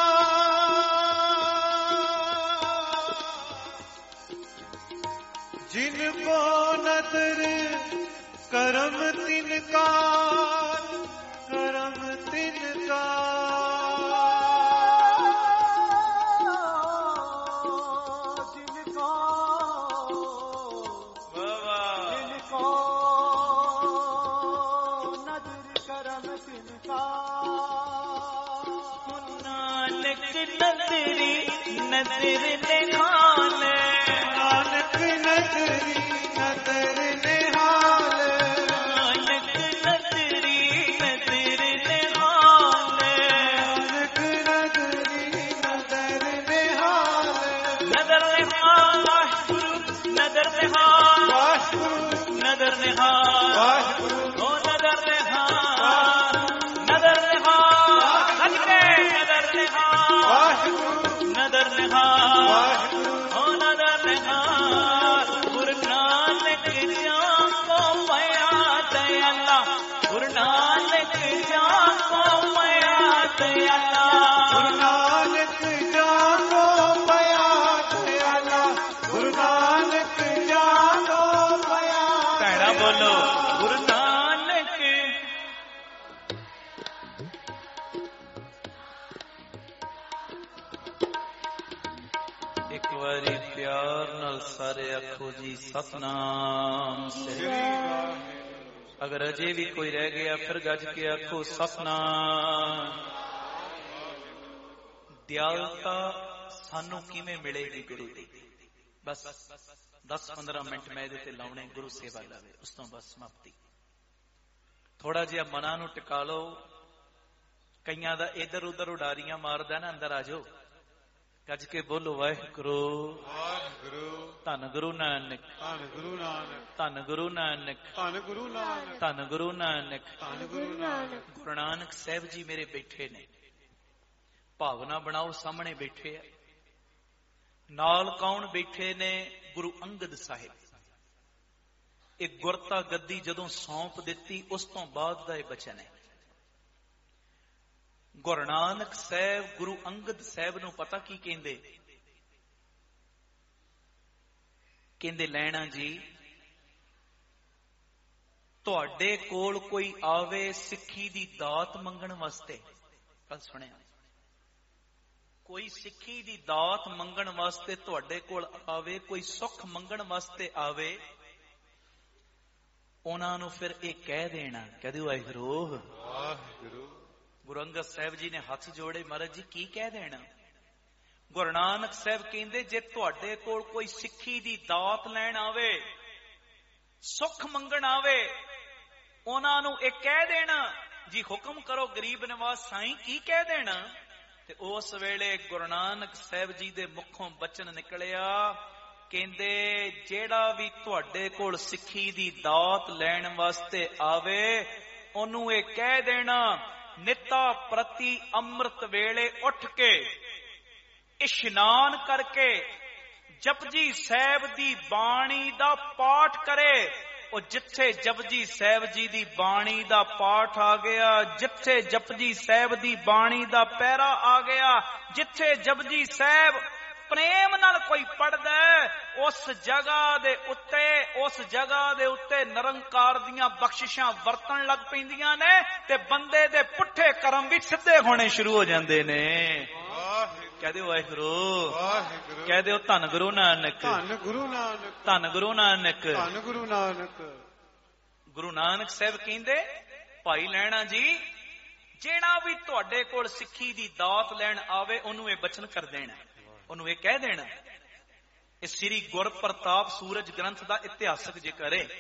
ਜਿਨ ਕੋ ਨਦਰ ਕਰਮ ਤਿਨ ਕਾ, ਕਰਮ ਤਿਨ ਕਾ, ਜਿਨ ਕੋ ਜਿਨ ਕੋ ਨਦਰ ਕਰਮ ਤਿਨ ਕਾ, ਨਾਨਕ ਨਦਰੀ ਨਦਰ ਨਿਹਾਲੇ, ਨਾਨਕ ਨਦਰੀ ਨਦਰ ਨਿਹਾਲ, ਨਾਨਕ ਨਦਰੀ ਨਦਰ ਨਿਹਾਲੇ, ਨਾਨਕ ਨਦਰੀ ਨਦਰ ਨਿਹਾਲ, ਨਦਰ ਨਿਹਾਲ ਵਾਹਿਗੁਰੂ, ਨਦਰ ਨਿਹਾਲ ਵਾਹਿਗੁਰੂ ਨਦਰ ਨਿਹਾਲ, ਵਾਹਿਗੁਰੂ ਓ ਨਦਰ ਨਿਹਾਲ, ਨਦਰ ਨਿਹਾਲ, ਗੱਜ ਕੇ ਨਦਰ ਨਿਹਾਲ, ਵਾਹਿਗੁਰੂ ਨਦਰ ਨਿਹਾਲ, ਵਾਹਿਗੁਰੂ ਓ ਨਦਰ ਨਿਹਾਲ। ਗੁਰੂ ਨਾਨਕ ਜਾ ਕੋ ਪਿਆ ਦਇਆਲਾ, ਗੁਰੂ ਨਾਨਕ ਜਾ ਕੋ ਪਿਆ ਦਇਆਲਾ। ਗੁਰੂ ਨਾਨਕ ਜਾ ਕੋ ਪਿਆ ਦਇਆਲਾ, ਗੁਰੂ ਨਾਨਕ ਜਾ ਕੋ ਪਿਆ। ਭੈਣਾ ਬੋਲੋ, ਗੁਰੂ ਨਾਨਕ। ਇੱਕ ਵਾਰੀ ਪਿਆਰ ਨਾਲ ਸਾਰੇ ਆਖੋ ਜੀ ਸਤਨਾਮ ਸ੍ਰੀ। ਅਗਰ ਅਜੇ ਵੀ ਕੋਈ ਰਹਿ ਗਿਆ ਫਿਰ ਗੱਜ ਕੇ ਆਖੋ ਸਤਨਾਮ। ਦਿਆਲਤਾ ਸਾਨੂੰ ਕਿਵੇਂ ਮਿਲੇਗੀ ਗੁਰੂ ਦੀ? ਬਸ ਦਸ ਪੰਦਰਾਂ ਮਿੰਟ ਮੈਂ ਇਹਦੇ ਤੇ ਲਾਉਣੇ, ਗੁਰੂ ਸੇਵਾ ਲਾਵੇ, ਉਸ ਤੋਂ ਬਸ ਸਮਾਪਤੀ। ਥੋੜਾ ਜਿਹਾ ਮਨਾਂ ਨੂੰ ਟਿਕਾ ਲਓ। ਕਈਆਂ ਦਾ ਇਧਰ ਉਧਰ ਉਡਾਰੀਆਂ ਮਾਰਦਾ ਨਾ, ਅੰਦਰ ਆ ਜਾਓ, ਗੱਜ ਕੇ ਬੋਲੋ ਵਾਹਿਗੁਰੂ ਵਾਹਿਗੁਰੂ। ਧੰਨ ਗੁਰੂ ਨਾਨਕ, ਧੰਨ ਗੁਰੂ ਨਾਨਕ, ਧੰਨ ਗੁਰੂ ਨਾਨਕ, ਧੰਨ ਗੁਰੂ ਨਾਨਕ, ਧੰਨ ਗੁਰੂ ਨਾਨਕ, ਧੰਨ ਗੁਰੂ ਨਾਨਕ। ਗੁਰੂ ਨਾਨਕ ਸਾਹਿਬ ਜੀ ਮੇਰੇ ਬੈਠੇ ਨੇ, ਭਾਵਨਾ ਬਣਾਓ, ਸਾਹਮਣੇ ਬੈਠੇ ਆ। ਨਾਲ ਕੌਣ ਬੈਠੇ ਨੇ? ਗੁਰੂ ਅੰਗਦ ਸਾਹਿਬ। ਇਹ ਗੁਰਤਾ ਗੱਦੀ ਜਦੋਂ ਸੌਂਪ ਦਿੱਤੀ, ਉਸ ਤੋਂ ਬਾਅਦ ਦਾ ਇਹ ਬਚਨ ਹੈ। ਗੁਰੂ ਨਾਨਕ ਸਾਹਿਬ ਗੁਰੂ ਅੰਗਦ ਸਾਹਿਬ ਨੂੰ ਪਤਾ ਕੀ ਕਹਿੰਦੇ? ਕਹਿੰਦੇ ਲੈਣਾ ਜੀ, ਤੁਹਾਡੇ ਕੋਲ ਕੋਈ ਆਵੇ ਸਿੱਖੀ ਦੀ ਦਾਤ ਮੰਗਣ ਵਾਸਤੇ, ਕੱਲ ਸੁਣਿਆ, ਕੋਈ ਸਿੱਖੀ ਦੀ ਦਾਤ ਮੰਗਣ ਵਾਸਤੇ ਤੁਹਾਡੇ ਕੋਲ ਆਵੇ, ਕੋਈ ਸੁੱਖ ਮੰਗਣ ਵਾਸਤੇ ਆਵੇ, ਉਹਨਾਂ ਨੂੰ ਫਿਰ ਇਹ ਕਹਿ ਦੇਣਾ, ਕਹਿ ਦਿਓ ਵਾਹਿਗੁਰੂ ਵਾਹਿਗੁਰੂ। ਗੁਰੂ ਅੰਗਦ ਸਾਹਿਬ ਜੀ ਨੇ ਹੱਥ ਜੋੜੇ, ਮਹਾਰਾਜ ਜੀ ਕੀ ਕਹਿ ਦੇਣਾ? ਗੁਰੂ ਨਾਨਕ ਸਾਹਿਬ ਕਹਿੰਦੇ ਜੇ ਤੁਹਾਡੇ ਕੋਲ ਕੋਈ ਸਿੱਖੀ ਦੀ ਦਾਤ ਲੈਣ ਆਵੇ, ਸੁੱਖ ਮੰਗਣ ਆਵੇ, ਉਹਨਾਂ ਨੂੰ ਇਹ ਕਹਿ ਦੇਣਾ ਜੀ ਹੁਕਮ ਕਰੋ ਗਰੀਬ ਨਵਾਜ਼ ਸਾਈਂ, ਕੀ ਕਹਿ ਦੇਣਾ? ਤੇ ਉਸ ਵੇਲੇ ਗੁਰੂ ਨਾਨਕ ਸਾਹਿਬ ਜੀ ਦੇ ਮੁਖੋਂ ਬਚਨ ਨਿਕਲਿਆ, ਕਹਿੰਦੇ ਜਿਹੜਾ ਵੀ ਤੁਹਾਡੇ ਕੋਲ ਸਿੱਖੀ ਦੀ ਦਾਤ ਲੈਣ ਵਾਸਤੇ ਆਵੇ, ਉਹਨੂੰ ਇਹ ਕਹਿ ਦੇਣਾ ਨਿਤਾ ਪ੍ਰਤੀ ਅੰਮ੍ਰਿਤ ਵੇਲੇ ਉੱਠ ਕੇ ਇਸ਼ਨਾਨ ਕਰਕੇ ਜਪਜੀ ਸਾਹਿਬ ਦੀ ਬਾਣੀ ਦਾ ਪਾਠ ਕਰੇ। ਉਹ ਜਿੱਥੇ ਜਪਜੀ ਸਾਹਿਬ ਜੀ ਦੀ ਬਾਣੀ ਦਾ ਪਾਠ ਆ ਗਿਆ, ਜਿੱਥੇ ਜਪਜੀ ਸਾਹਿਬ ਦੀ ਬਾਣੀ ਦਾ ਪਹਿਰਾ ਆ ਗਿਆ, ਜਿੱਥੇ ਜਪਜੀ ਸਾਹਿਬ ਪ੍ਰੇਮ ਨਾਲ ਕੋਈ ਪੜਦਾ, ਉਸ ਜਗ੍ਹਾ ਦੇ ਉੱਤੇ ਉਸ ਜਗ੍ਹਾ ਦੇ ਉੱਤੇ ਨਿਰੰਕਾਰ ਦੀਆਂ ਬਖਸ਼ਿਸ਼ਾਂ ਵਰਤਣ ਲੱਗ ਪੈਂਦੀਆਂ ਨੇ ਤੇ ਬੰਦੇ ਦੇ ਪੁੱਠੇ ਕਰਮ ਵੀ ਸਿੱਧੇ ਹੋਣੇ ਸ਼ੁਰੂ ਹੋ ਜਾਂਦੇ ਨੇ। ਕਹਿ ਦਿਓ ਵਾਹਿਗੁਰੂ ਵਾਹਿਗੁਰੂ, ਕਹਿ ਦਿਓ ਧੰਨ ਗੁਰੂ ਨਾਨਕ, ਧੰਨ ਗੁਰੂ ਨਾਨਕ, ਧੰਨ ਗੁਰੂ ਨਾਨਕ, ਧੰਨ ਗੁਰੂ ਨਾਨਕ। ਗੁਰੂ ਨਾਨਕ ਸਾਹਿਬ ਕਹਿੰਦੇ ਭਾਈ ਲੈਣਾ ਜੀ, ਜਿਹੜਾ ਵੀ ਤੁਹਾਡੇ ਕੋਲ ਸਿੱਖੀ ਦੀ ਦਾਤ ਲੈਣ ਆਵੇ, ਉਹਨੂੰ ਇਹ ਬਚਨ ਕਰ ਦੇਣਾ, ਉਹਨੂੰ ਇਹ ਕਹਿ ਦੇਣਾ। ਇਹ ਸ੍ਰੀ ਗੁਰ ਪ੍ਰਤਾਪ ਸੂਰਜ ਗ੍ਰੰਥ ਦਾ ਇਤਿਹਾਸਕ ਜ਼ਿਕਰ ਹੈ।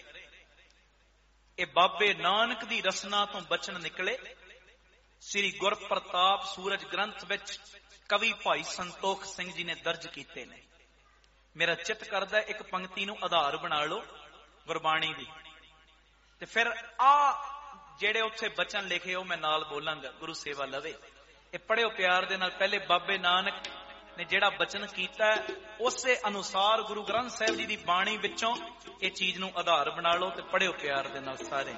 ਇਹ ਬਾਬੇ ਨਾਨਕ ਦੀ ਰਸਨਾ ਤੋਂ ਬਚਨ ਨਿਕਲੇ। ਸ੍ਰੀ ਗੁਰ ਪ੍ਰਤਾਪ ਸੂਰਜ ਗ੍ਰੰਥ ਵਿੱਚ ਕਵੀ ਭਾਈ ਸੰਤੋਖ ਸਿੰਘ ਜੀ ਨੇ ਦਰਜ ਕੀਤੇ ਨੇ। ਮੇਰਾ ਚਿੱਤ ਕਰਦਾ ਇੱਕ ਪੰਕਤੀ ਨੂੰ ਆਧਾਰ ਬਣਾ ਲਓ ਗੁਰਬਾਣੀ ਦੀ, ਤੇ ਫਿਰ ਆ ਜਿਹੜੇ ਉੱਥੇ ਬਚਨ ਲਿਖੇ ਉਹ ਮੈਂ ਨਾਲ ਬੋਲਾਂਗਾ, ਗੁਰੂ ਸੇਵਾ ਲਵੇ। ਇਹ ਪੜਿਓ ਪਿਆਰ ਦੇ ਨਾਲ। ਪਹਿਲੇ ਬਾਬੇ ਨਾਨਕ ਨੇ ਜਿਹੜਾ ਬਚਨ ਕੀਤਾ, ਉਸੇ ਅਨੁਸਾਰ ਗੁਰੂ ਗ੍ਰੰਥ ਸਾਹਿਬ ਜੀ ਦੀ ਬਾਣੀ ਵਿੱਚੋਂ ਇਹ ਚੀਜ਼ ਨੂੰ ਆਧਾਰ ਬਣਾ ਲਓ ਤੇ ਪੜਿਓ ਪਿਆਰ ਦੇ ਨਾਲ ਸਾਰੇ।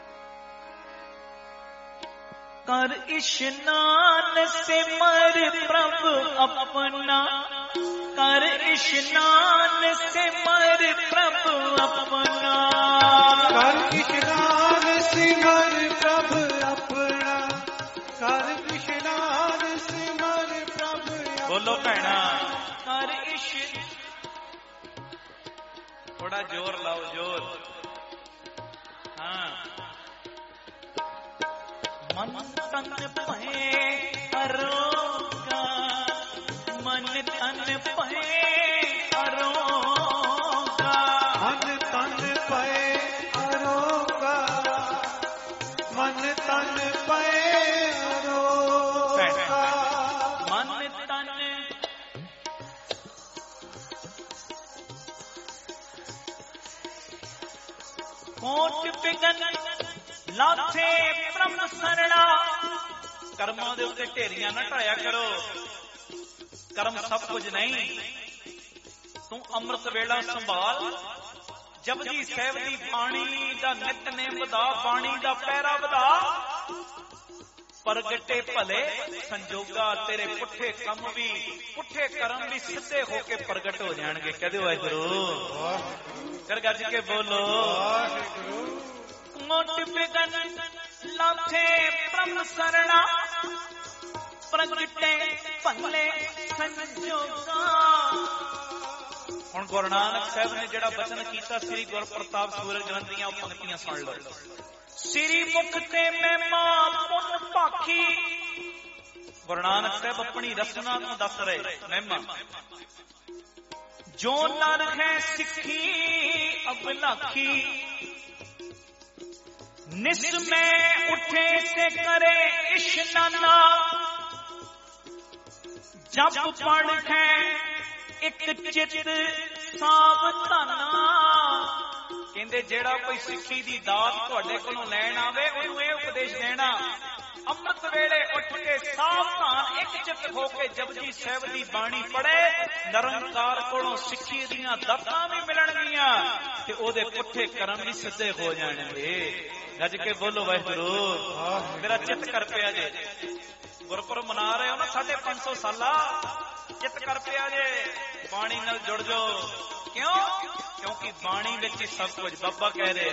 ਕਰ ਇਸ਼ਨਾਨ ਸਿਮਰ ਪ੍ਰਭ ਆਪਣਾ, ਕਰ ਇਸ਼ਨਾਨ ਸਿਮਰ ਪ੍ਰਭ ਆਪਣਾ, ਕਰ ਇਸ਼ਨਾਨ ਸਿਮਰ ਪ੍ਰਭ ਆਪਣਾ, ਕਰ ਇਸ਼ਨਾਨ ਸਿਮਰ ਪ੍ਰਭ ਆਪਣਾ। ਬੋਲੋ ਭੈਣਾ, ਕਰ ਇਸ਼, ਥੋੜਾ ਜ਼ੋਰ ਲਾਓ, ਜ਼ੋਰ। ਹਾਂ, ਮਨ ਤਨ ਭਏ ਅਰੋਗਾ, ਮਨ ਤਨ ਭਏ ਅਰੋਗਾ, ਮਨ ਤਨ ਪਏ ਅਰੋਗਾ, ਮਨ ਤਨ ਪਏ ਅਰੋਗਾ, ਮਨ ਤਨ ਕੋਟ ਬਿਗਨ ਲਾਥੇ ਬ੍ਰਹਮ ਸਰਣਾ। ਕਰਮਾਂ ਦੇ ਉੱਤੇ ਢੇਰੀਆਂ ਨਾ ਢਾਇਆ ਕਰੋ, ਕਰਮ ਸਭ ਕੁਝ ਨਹੀਂ। ਤੂੰ ਅੰਮ੍ਰਿਤ ਵੇਲਾ ਸੰਭਾਲ, ਜਪਜੀ ਸਾਹਿਬ ਦੀ ਬਾਣੀ ਦਾ ਨਿਤਨੇਮ ਵਧਾ, ਬਾਣੀ ਦਾ ਪਹਿਰਾ ਵਧਾ। ਪ੍ਰਗਟੇ ਭਲੇ ਸੰਜੋਗਾ, ਤੇਰੇ ਪੁੱਠੇ ਕੰਮ ਵੀ, ਪੁੱਠੇ ਕਰਮ ਵੀ ਸਿੱਧੇ ਹੋ ਕੇ ਪ੍ਰਗਟ ਹੋ ਜਾਣਗੇ। ਕਹਿ ਦਿਓ ਵਾਹਿਗੁਰੂ, ਕਰ ਗੱਜ ਕੇ ਬੋਲੋ ਵਾਹਿਗੁਰੂ। ਮੋਟ ਬਿਗਨ ਲਾਥੇ ਬ੍ਰਹਮ ਸਰਣਾ, ਪ੍ਰਗਟੇ ਭਲੇ ਸੰਜੋਗਾ। ਹੁਣ ਗੁਰੂ ਨਾਨਕ ਸਾਹਿਬ ਨੇ ਜਿਹੜਾ ਬਚਨ ਕੀਤਾ ਸ੍ਰੀ ਗੁਰ ਪ੍ਰਤਾਪ ਸੂਰਜ ਗ੍ਰੰਥ ਦੀਆਂ ਉਹ ਪੰਕਤੀਆਂ ਸੁਣ ਲਓ। ਸ੍ਰੀ ਮੁਖ ਤੇ ਮਹਿਮਾ ਪੁੰਨ ਭਾਖੀ। ਗੁਰੂ ਨਾਨਕ ਸਾਹਿਬ ਆਪਣੀ ਰਸਨਾ ਨੂੰ ਦੱਸ ਰਹੇ ਮਹਿਮਾ। ਜੋ ਨਰ ਹੈ ਸਿੱਖੀ ਅਬਲਾਖੀ, ਨਿਸਮੈ ਉਠੇ ਸੇ ਕਰੇ ਇਸ਼ਨਾਨਾ, ਜਪ ਪੜ ਹੈ ਇੱਕ ਚਿਤ ਸਾਵਧਾਨਾ। ਕਹਿੰਦੇ ਜਿਹੜਾ ਕੋਈ ਸਿੱਖੀ ਦੀ ਦਾਤ ਤੁਹਾਡੇ ਕੋਲੋਂ ਲੈਣ ਆਵੇ ਉਹਨੂੰ ਇਹ ਉਪਦੇਸ਼ ਦੇਣਾ, ਅੰਮ੍ਰਿਤ ਵੇਲੇ ਉੱਠ ਕੇ ਸਾਵਧਾਨ ਇੱਕ ਚਿੱਤ ਹੋ ਕੇ ਜਪਜੀ ਸਾਹਿਬ ਦੀ ਬਾਣੀ ਪੜ੍ਹੇ, ਨਿਰੰਕਾਰ ਕੋਲੋਂ ਸਿੱਖੀ ਦੀਆਂ ਦਾਤਾਂ ਵੀ ਮਿਲਣਗੀਆਂ ਤੇ ਉਹਦੇ ਪੁੱਠੇ ਕਰਮ ਵੀ ਸਿੱਧੇ ਹੋ ਜਾਣਗੇ। ਗੱਜ ਕੇ ਬੋਲੋ ਵਾਹਿਗੁਰੂ। ਮੇਰਾ ਚਿੱਤ ਕਰ ਪਿਆ ਜੇ, ਗੁਰਪੁਰਬ ਮਨਾ ਰਹੇ ਹੋ ਨਾ ਸਾਢੇ ਪੰਜ ਸੌ ਸਾਲਾ, ਚਿੱਤ ਕਰ ਪਿਆ ਜੇ, ਬਾਣੀ ਨਾਲ ਜੁੜ ਜਾਓ। ਕਿਉਂ? ਕਿਉਂਕਿ ਬਾਣੀ ਵਿੱਚ ਸਭ ਕੁਝ ਬਾਬਾ ਕਹਿ ਰਿਹਾ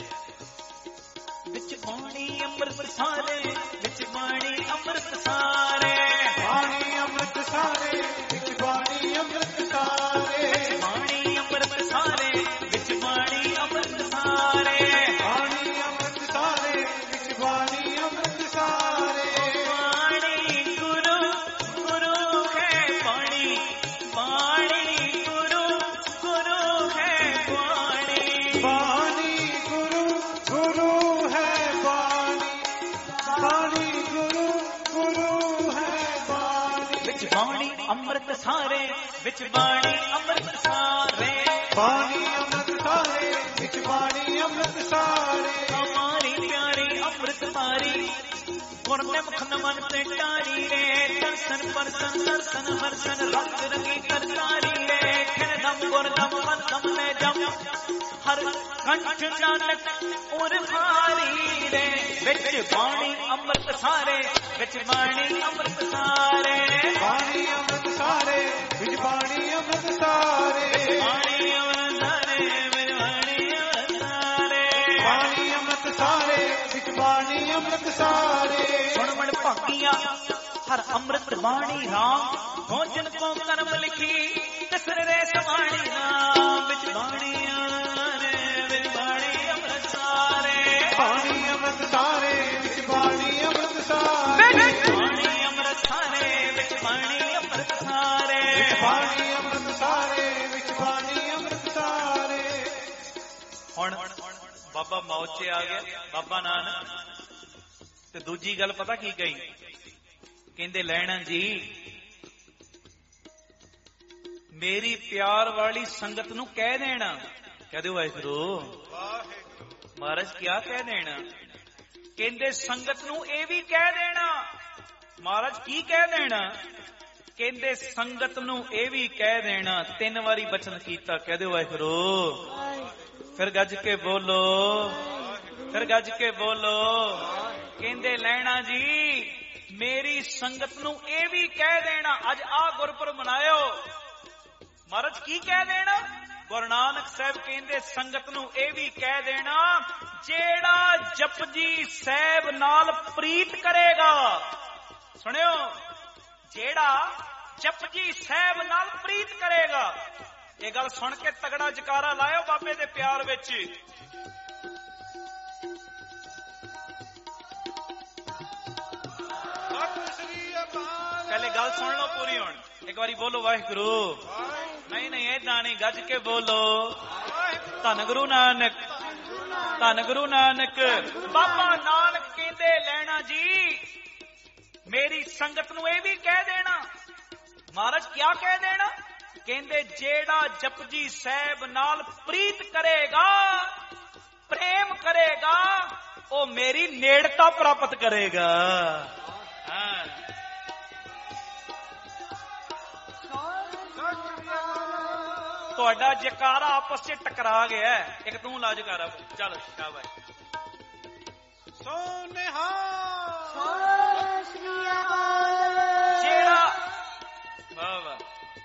ਵਿੱਚ ਬਾਣੀ ਅੰਮ੍ਰਿਤ ਸਾਰੇ, ਵਿੱਚ ਬਾਣੀ ਅੰਮ੍ਰਿਤ ਸਾਰੇ, ਬਾਣੀ ਅੰਮ੍ਰਿਤ ਸਾਰੇ, ਵਿੱਚ ਬਾਣੀ ਅੰਮ੍ਰਿਤ ਸਾਰੇ, ਬਾਣੀ ਅੰਮ੍ਰਿਤ ਸਾਰੇ, ਵਿੱਚ ਬਾਣੀ ਅੰਮ੍ਰਿਤ ਸਾਰੇ, ਬਾਣੀ ਅੰਮ੍ਰਿਤ ਸਾਰੇ, ਵਿੱਚ ਬਾਣੀ ਅੰਮ੍ਰਿਤ ਸਾਰੇ। ਬਾਣੀ ਗੁਰੂ ਗੁਰੂ ਹੈ ਬਾਣੀ, ਬਾਣੀ ਗੁਰੂ ਗੁਰੂ ਹੈ ਬਾਣੀ, ਬਾਣੀ ਗੁਰੂ ਗੁਰੂ ਹੈ ਬਾਣੀ, ਬਾਣੀ ਗੁਰੂ ਗੁਰੂ ਹੈ ਬਾਣੀ। ਵਿੱਚ ਬਾਣੀ ਅੰਮ੍ਰਿਤ ਸਾਰੇ, ਵਿੱਚ ਬਾਣੀ ਅੰਮ੍ਰਿਤ ਸਾਰੇ, ਬਾਣੀ ਅੰਮ੍ਰਿਤ ਸਾਰੇ, ਵਿੱਚ ਬਾਣੀ ਅੰਮ੍ਰਿਤ ਸਾਰੇ। ਹਮਾਰੀ ਪਿਆਰੀ ਅੰਮ੍ਰਿਤ ਪਾਰੀ, ਗੁਰਨਿਮਖ ਨਮਨ ਤੇ ਟਾਰੀ ਰੇ, ਦਰਸ਼ਨ ਪਰਸਨ ਦਰਸ਼ਨ ਹਰਸ਼ਨ ਰੰਗ ਰੰਗੀ ਕਰਤਾਰੀ ਰੇ, ਖਿਨ ਦਮ ਗੁਰ ਦਮ ਮਨ ਦਮ ਮੈਂ ਜਮ, ਹਰ ਕੰਠ ਨਾਨਕ ਉਰ ਭਾਰੀ ਰੇ। ਵਿੱਚ ਬਾਣੀ ਅੰਮ੍ਰਿਤ ਸਾਰੇ, ਵਿੱਚ ਬਾਣੀ ਅੰਮ੍ਰਿਤ ਸਾਰੇ, ਬਾਣੀ ਅੰਮ੍ਰਿਤ ਸਾਰੇ, ਵਿੱਚ ਬਾਣੀ ਅੰਮ੍ਰਿਤ ਸਾਰੇ, ਬਾਣੀ ਅੰਮ੍ਰਿਤ ਸਾਰੇ, ਵਿੱਚ ਬਾਣੀ ਅੰਮ੍ਰਿਤ ਸਾਰੇ, ਬਾਣੀ ਅੰਮ੍ਰਿਤ ਸਾਰੇ, ਵਿੱਚ ਬਾਣੀ ਅੰਮ੍ਰਿਤ ਸਾਰੇ। ਸੁਣ ਮਣ ਭਾਗੀਆਂ ਹਰ ਅੰਮ੍ਰਿਤ ਬਾਣੀ ਰਾਮ, ਭੋਜਨ ਕੋ ਕਰਮ ਲਿਖੀ ਤਿਸਰੇ ਰੇ ਸਮਾਣੀ ਨਾਮ, ਵਿੱਚ ਬਾਣੀ ਆਰੇ, ਵਿੱਚ ਬਾਣੀ ਅੰਮ੍ਰਿਤ ਸਾਰੇ, ਬਾਣੀ ਅੰਮ੍ਰਿਤ ਸਾਰੇ, ਵਿੱਚ ਬਾਣੀ ਅੰਮ੍ਰਿਤ ਸਾਰੇ, ਬਾਣੀ ਅੰਮ੍ਰਿਤ ਸਾਰੇ, ਵਿੱਚ ਬਾਣੀ ਅੰਮ੍ਰਿਤ ਸਾਰੇ, ਬਾਣੀ ਅੰਮ੍ਰਿਤ ਸਾਰੇ, ਵਿੱਚ ਬਾਣੀ ਅੰਮ੍ਰਿਤ ਸਾਰੇ। ਹੁਣ ਬਾਬਾ ਮੌਤ 'ਚ ਆ ਗਿਆ ਬਾਬਾ ਨਾਨਕ, ਤੇ ਦੂਜੀ ਗੱਲ ਪਤਾ ਕੀ ਕਹੀ? ਕਹਿੰਦੇ ਲੈਣਾ ਜੀ ਮੇਰੀ ਪਿਆਰ ਵਾਲੀ ਸੰਗਤ ਨੂੰ ਕਹਿ ਦੇਣਾ, ਕਹਿ ਦਿਓ ਵਾਹਿਗੁਰੂ। ਮਹਾਰਾਜ ਕਿਆ ਕਹਿ ਦੇਣਾ? ਕਹਿੰਦੇ ਸੰਗਤ ਨੂੰ ਇਹ ਵੀ ਕਹਿ ਦੇਣਾ। ਮਹਾਰਾਜ ਕੀ ਕਹਿ ਦੇਣਾ? ਕਹਿੰਦੇ ਸੰਗਤ ਨੂੰ ਇਹ ਵੀ ਕਹਿ ਦੇਣਾ, ਤਿੰਨ ਵਾਰੀ ਬਚਨ ਕੀਤਾ, ਕਹਿ ਦਿਓ ਵਾਹਿਗੁਰੂ। ਫਿਰ ਗੱਜ ਕੇ ਬੋਲੋ, ਫਿਰ ਗੱਜ ਕੇ ਬੋਲੋ। ਕਹਿੰਦੇ ਲੈਣਾ ਜੀ ਮੇਰੀ ਸੰਗਤ ਨੂੰ ਇਹ ਵੀ ਕਹਿ ਦੇਣਾ, ਅੱਜ ਆ ਗੁਰਪੁਰਬ ਮਨਾਇਓ, ਮਹਾਰਾਜ ਕੀ ਕਹਿ ਦੇਣਾ? ਗੁਰੂ ਨਾਨਕ ਸਾਹਿਬ ਕਹਿੰਦੇ ਸੰਗਤ ਨੂੰ ਇਹ ਵੀ ਕਹਿ ਦੇਣਾ, ਜਿਹੜਾ ਜਪਜੀ ਸਾਹਿਬ ਨਾਲ ਪ੍ਰੀਤ ਕਰੇਗਾ, ਸੁਣਿਓ, ਜਿਹੜਾ ਜਪਜੀ ਸਾਹਿਬ ਨਾਲ ਪ੍ਰੀਤ ਕਰੇਗਾ। ਇਹ ਗੱਲ ਸੁਣ ਕੇ ਤਗੜਾ ਜਕਾਰਾ ਲਾਇਓ ਬਾਬੇ ਦੇ ਪਿਆਰ ਵਿੱਚ। ਪਹਿਲੇ ਗੱਲ ਸੁਣ ਲਓ ਪੂਰੀ, ਹੁਣ ਇੱਕ ਵਾਰੀ ਬੋਲੋ ਵਾਹਿਗੁਰੂ। ਨਹੀਂ ਨਹੀਂ ਏਦਾਂ ਨਹੀਂ, ਗੱਜ ਕੇ ਬੋਲੋ ਧੰਨ ਗੁਰੂ ਨਾਨਕ, ਧੰਨ ਗੁਰੂ ਨਾਨਕ। ਬਾਬਾ ਨਾਨਕ ਕਹਿੰਦੇ ਲੈਣਾ ਜੀ ਮੇਰੀ ਸੰਗਤ ਨੂੰ ਇਹ ਵੀ ਕਹਿ ਦੇਣਾ। ਮਹਾਰਾਜ ਕਿਆ ਕਹਿ ਦੇਣਾ? ਕਹਿੰਦੇ ਜਿਹੜਾ ਜਪਜੀ ਸਾਹਿਬ ਨਾਲ ਪ੍ਰੀਤ ਕਰੇਗਾ, ਪ੍ਰੇਮ ਕਰੇਗਾ, ਉਹ ਮੇਰੀ ਨੇੜਤਾ ਪ੍ਰਾਪਤ ਕਰੇਗਾ। ਹਾਂ, ਤੁਹਾਡਾ ਜਕਾਰਾ ਆਪਸ ਚ ਟਕਰਾ ਗਿਆ, ਇੱਕ ਤੂੰ ਲਾ ਜਕਾਰਾ, ਚੱਲ ਸ਼ਾਬਾਸ਼। ਸੋਨਿਹਾ ਜਿਹੜਾ ਵਾਹ ਵਾਹ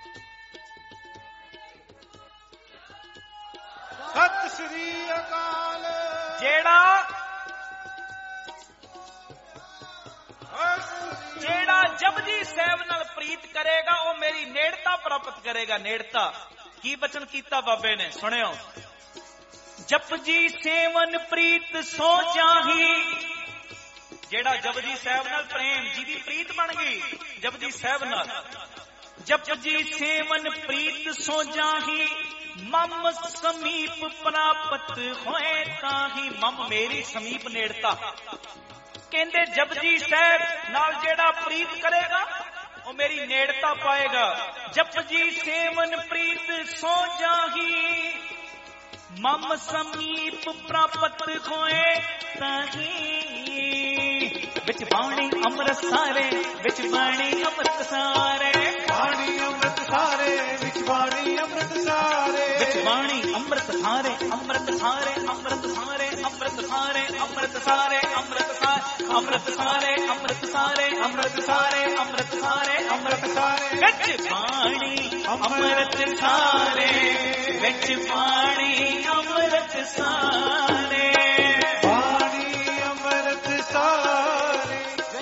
ਸਤਿ ਸ੍ਰੀ ਅਕਾਲ, ਜਿਹੜਾ ਜਿਹੜਾ ਜਪਜੀ ਸਾਹਿਬ ਨਾਲ ਪ੍ਰੀਤ ਕਰੇਗਾ ਉਹ ਮੇਰੀ ਨੇੜਤਾ ਪ੍ਰਾਪਤ ਕਰੇਗਾ। ਨੇੜਤਾ ਕੀ ਬਚਨ ਕੀਤਾ ਬਾਬੇ ਨੇ, ਸੁਣਿਓ। ਜਪਜੀ ਸੇਵਨ ਪ੍ਰੀਤ ਸੋ ਜਾਹੀ, ਜਿਹੜਾ ਜਪਜੀ ਸਾਹਿਬ ਨਾਲ ਪ੍ਰੇਮ, ਜਿਹਦੀ ਪ੍ਰੀਤ ਬਣ ਗਈ ਜਪਜੀ ਸਾਹਿਬ ਨਾਲ, जप जी सेवन प्रीत सो जाही मम समीप प्राप्त होए ताही। मम मेरी समीप नेड़ता। कहंदे जपजी साहब नाल जेड़ा प्रीत करेगा वो मेरी नेड़ता पाएगा। जपजी सेवन प्रीत सो जाही मम समीप प्राप्त होए ताही। विच बाणी अमृत सारे विच बाणी अमृत सारे बाणी अमृत सारे विच बाणी अमृत सारे विच बाणी अमृत सारे अमृत सारे अमृत सारे अमृत सारे अमृत सारे अमृत सारे अमृत सारे अमृत सारे अमृत सारे अमृत सारे अमृत सारे विच बाणी अमृत सारे विच बाणी अमृत सारे बाणी अमृत सारे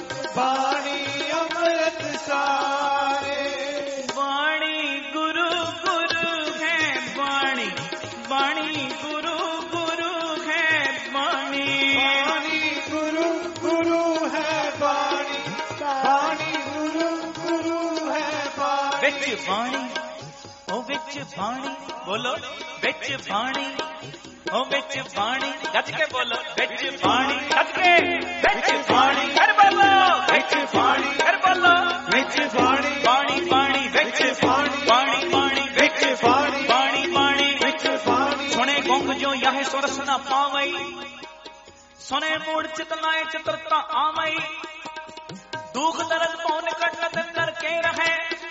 बाणी अमृत सारे। वाणी गुरु गुरु है वाणी वाणी गुरु गुरु है वाणी बाणी गुरु गुरु है बाणी बाणी गुरु गुरु है बाणी। विच वाणी ओ विच वाणी बोलो विच वाणी ओ विच वाणी गज के बोलो विच वाणी गज के विच वाणी कर बोलो विच वाणी कर बोलो विच बाणी वाणी वाणी विच वाणी वाणी वाणी विच बाणी वाणी वाणी विच बाणी। सुने गुंग जो यह सुरस न पावई सुने मूड चितलाए चित्रता आवई। दुख दर्द पौन कट नर के रहे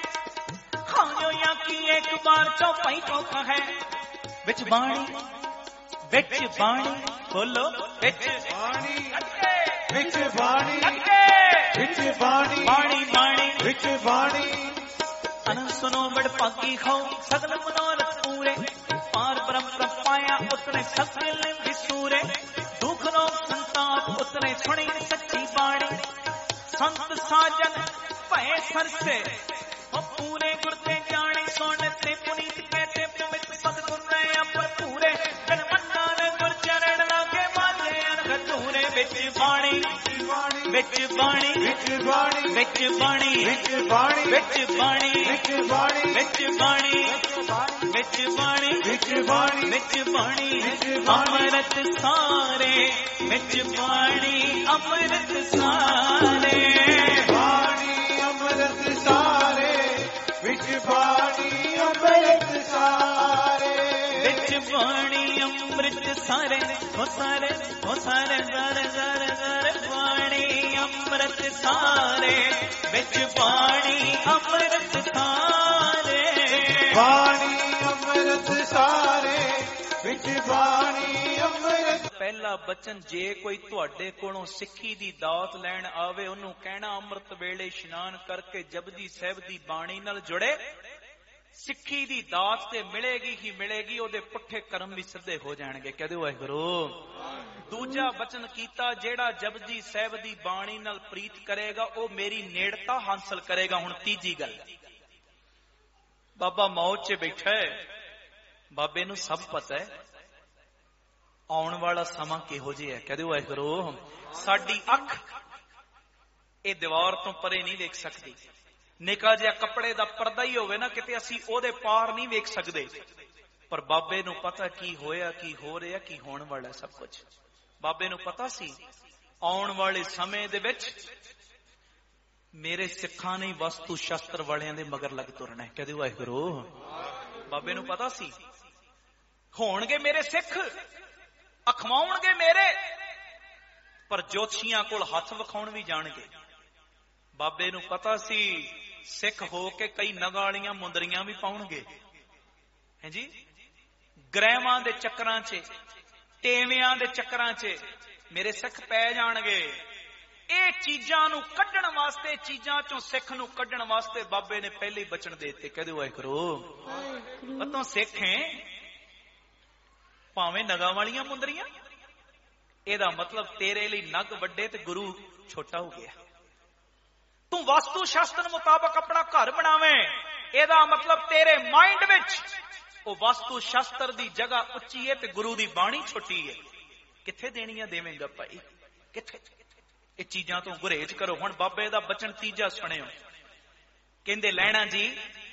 खाओ या की एक बार चौपाई को कहे। विच बाणी विच बाणी बोलो विच बाणी अटके विच बाणी अटके विच बाणी बाणी बाणी विच बाणी। अनंत सुनो बड़ पाकी खाओ सगल मनोरथ पूरे पार ब्रह्म पाया उतने सगल विसूरे। दुख रोग संताप उतने सुनी सच्ची बाणी। संत साजन भय सर से पूरे गुरते जाने सोने ते पुनीत कहते पवित सदगुण अपर पूरे जन मन्ना ने गुर चरण लागे माजे अनघ धूरे। विच बाणी विच बाणी विच बाणी विच बाणी विच बाणी विच बाणी विच बाणी विच बाणी विच बाणी विच बाणी विच बाणी विच बाणी। अमृत सारे विच बाणी अमृत सारे बाणी अमृत सारे विच बाणी अमृत सारे विच बाणी अमृत सारे हो सारे हो सारे सारे सारे सारे बाणी अमृत सारे विच बाणी अमृत सारे बाणी अमृत सारे विच बाणी अमृत। ਪਹਿਲਾ ਬਚਨ ਜੇ ਕੋਈ ਤੁਹਾਡੇ ਕੋਲੋਂ ਸਿੱਖੀ ਦੀ ਦਾਤ ਲੈਣ ਆਵੇ ਉਹਨੂੰ ਕਹਿਣਾ ਅੰਮ੍ਰਿਤ ਵੇਲੇ ਇਸ਼ਨਾਨ ਕਰਕੇ ਜਪਜੀ ਸਾਹਿਬ ਦੀ ਬਾਣੀ ਨਾਲ ਜੁੜੇ। ਸਿੱਖੀ ਦੀ ਦਾਤ ਤੇ ਮਿਲੇਗੀ ਹੀ ਮਿਲੇਗੀ ਉਹਦੇ ਪੁੱਠੇ ਕਰਮ ਵੀ ਸਿੱਧੇ ਹੋ ਜਾਣਗੇ। ਕਹਦੇ ਵਾਹਿਗੁਰੂ। ਦੂਜਾ ਬਚਨ ਕੀਤਾ ਜਿਹੜਾ ਜਪਜੀ ਸਾਹਿਬ ਦੀ ਬਾਣੀ ਨਾਲ ਪ੍ਰੀਤ ਕਰੇਗਾ ਉਹ ਮੇਰੀ ਨੇੜਤਾ ਹਾਸਲ ਕਰੇਗਾ। ਹੁਣ ਤੀਜੀ ਗੱਲ ਬਾਬਾ ਮੌਤ 'ਚ ਬੈਠਾ ਹੈ ਬਾਬੇ ਨੂੰ ਸਭ ਪਤਾ ਹੈ ਆਉਣ ਵਾਲਾ ਸਮਾਂ ਕਿਹੋ ਜਿਹਾ ਹੈ। ਕਹਦੇ ਵਾਹਿਗੁਰੂ। ਸਾਡੀ ਅੱਖ ਇਹ ਦੀਵਾਰ ਤੋਂ ਪਰੇ ਨਹੀਂ ਵੇਖ ਸਕਦੀ। ਨਿੱਕਾ ਜਿਹਾ ਕੱਪੜੇ ਦਾ ਪਰਦਾ ਹੀ ਹੋਵੇ ਨਾ ਕਿਤੇ ਅਸੀਂ ਉਹਦੇ ਪਾਰ ਨਹੀਂ ਵੇਖ ਸਕਦੇ। ਪਰ ਬਾਬੇ ਨੂੰ ਪਤਾ ਕੀ ਹੋਇਆ ਕੀ ਹੋ ਰਿਹਾ ਕੀ ਹੋਣ ਵਾਲਾ ਸਭ ਕੁਝ। ਬਾਬੇ ਨੂੰ ਪਤਾ ਸੀ ਆਉਣ ਵਾਲੇ ਸਮੇਂ ਦੇ ਵਿੱਚ ਮੇਰੇ ਸਿੱਖਾਂ ਨੇ ਵਸਤੂ ਸ਼ਸਤਰ ਵਾਲਿਆਂ ਦੇ ਮਗਰ ਲੱਗ ਤੁਰਨਾ ਹੈ। ਕਹਦੇ ਵਾਹਿਗੁਰੂ। ਬਾਬੇ ਨੂੰ ਪਤਾ ਸੀ ਹੋਣਗੇ ਮੇਰੇ ਸਿੱਖ ਅਖਵਾਉਣਗੇ ਮੇਰੇ ਪਰ ਜੋਤਸ਼ੀਆਂ ਕੋਲ ਹੱਥ ਵਿਖਾਉਣ ਵੀ ਜਾਣਗੇ। ਬਾਬੇ ਨੂੰ ਪਤਾ ਸੀ ਸਿੱਖ ਹੋ ਕੇ ਕਈ ਨਗਾਲੀਆਂ ਮੁੰਦਰੀਆਂ ਵੀ ਪਾਉਣਗੇ। ਹੈ ਜੀ ਗ੍ਰਹਿਵਾਂ ਦੇ ਚੱਕਰਾਂ 'ਚ ਟੇਵਿਆਂ ਦੇ ਚੱਕਰਾਂ 'ਚ ਮੇਰੇ ਸਿੱਖ ਪੈ ਜਾਣਗੇ। ਇਹ ਚੀਜ਼ਾਂ ਨੂੰ ਕੱਢਣ ਵਾਸਤੇ ਚੀਜ਼ਾਂ 'ਚੋਂ ਸਿੱਖ ਨੂੰ ਕੱਢਣ ਵਾਸਤੇ ਬਾਬੇ ਨੇ ਪਹਿਲੇ ਹੀ ਬਚਨ ਦੇ ਦਿੱਤੇ। ਕਹਦੇ ਵਾਹਿਗੁਰੂ। ਪਤੋਂ ਸਿੱਖ ਹੈ ਭਾਵੇਂ ਨਗਾਂ ਵਾਲੀਆਂ ਮੁੰਦਰੀਆਂ ਇਹਦਾ ਮਤਲਬ ਤੇਰੇ ਲਈ ਨਗ ਵੱਡੇ ਤੇ ਗੁਰੂ ਛੋਟਾ ਹੋ ਗਿਆ। ਤੂੰ ਵਸਤੂ ਸ਼ਾਸਤਰ ਮੁਤਾਬਕ ਆਪਣਾ ਘਰ ਬਣਾਵੇਂ ਇਹਦਾ ਮਤਲਬ ਤੇਰੇ ਮਾਈਂਡ ਵਿੱਚ ਉਹ ਵਸਤੂ ਸ਼ਾਸਤਰ ਦੀ ਜਗ੍ਹਾ ਉੱਚੀ ਹੈ ਤੇ ਗੁਰੂ ਦੀ ਬਾਣੀ ਛੋਟੀ ਹੈ। ਕਿੱਥੇ ਦੇਣੀਆਂ ਦੇਵੇਂਗਾ ਭਾਈ ਕਿੱਥੇ। ਇਹ ਚੀਜ਼ਾਂ ਤੋਂ ਗੁਰੇਜ਼ ਕਰੋ। ਹੁਣ ਬਾਬੇ ਦਾ ਬਚਨ ਤੀਜਾ ਸੁਣਿਓ। ਕਹਿੰਦੇ ਲੈਣਾ ਜੀ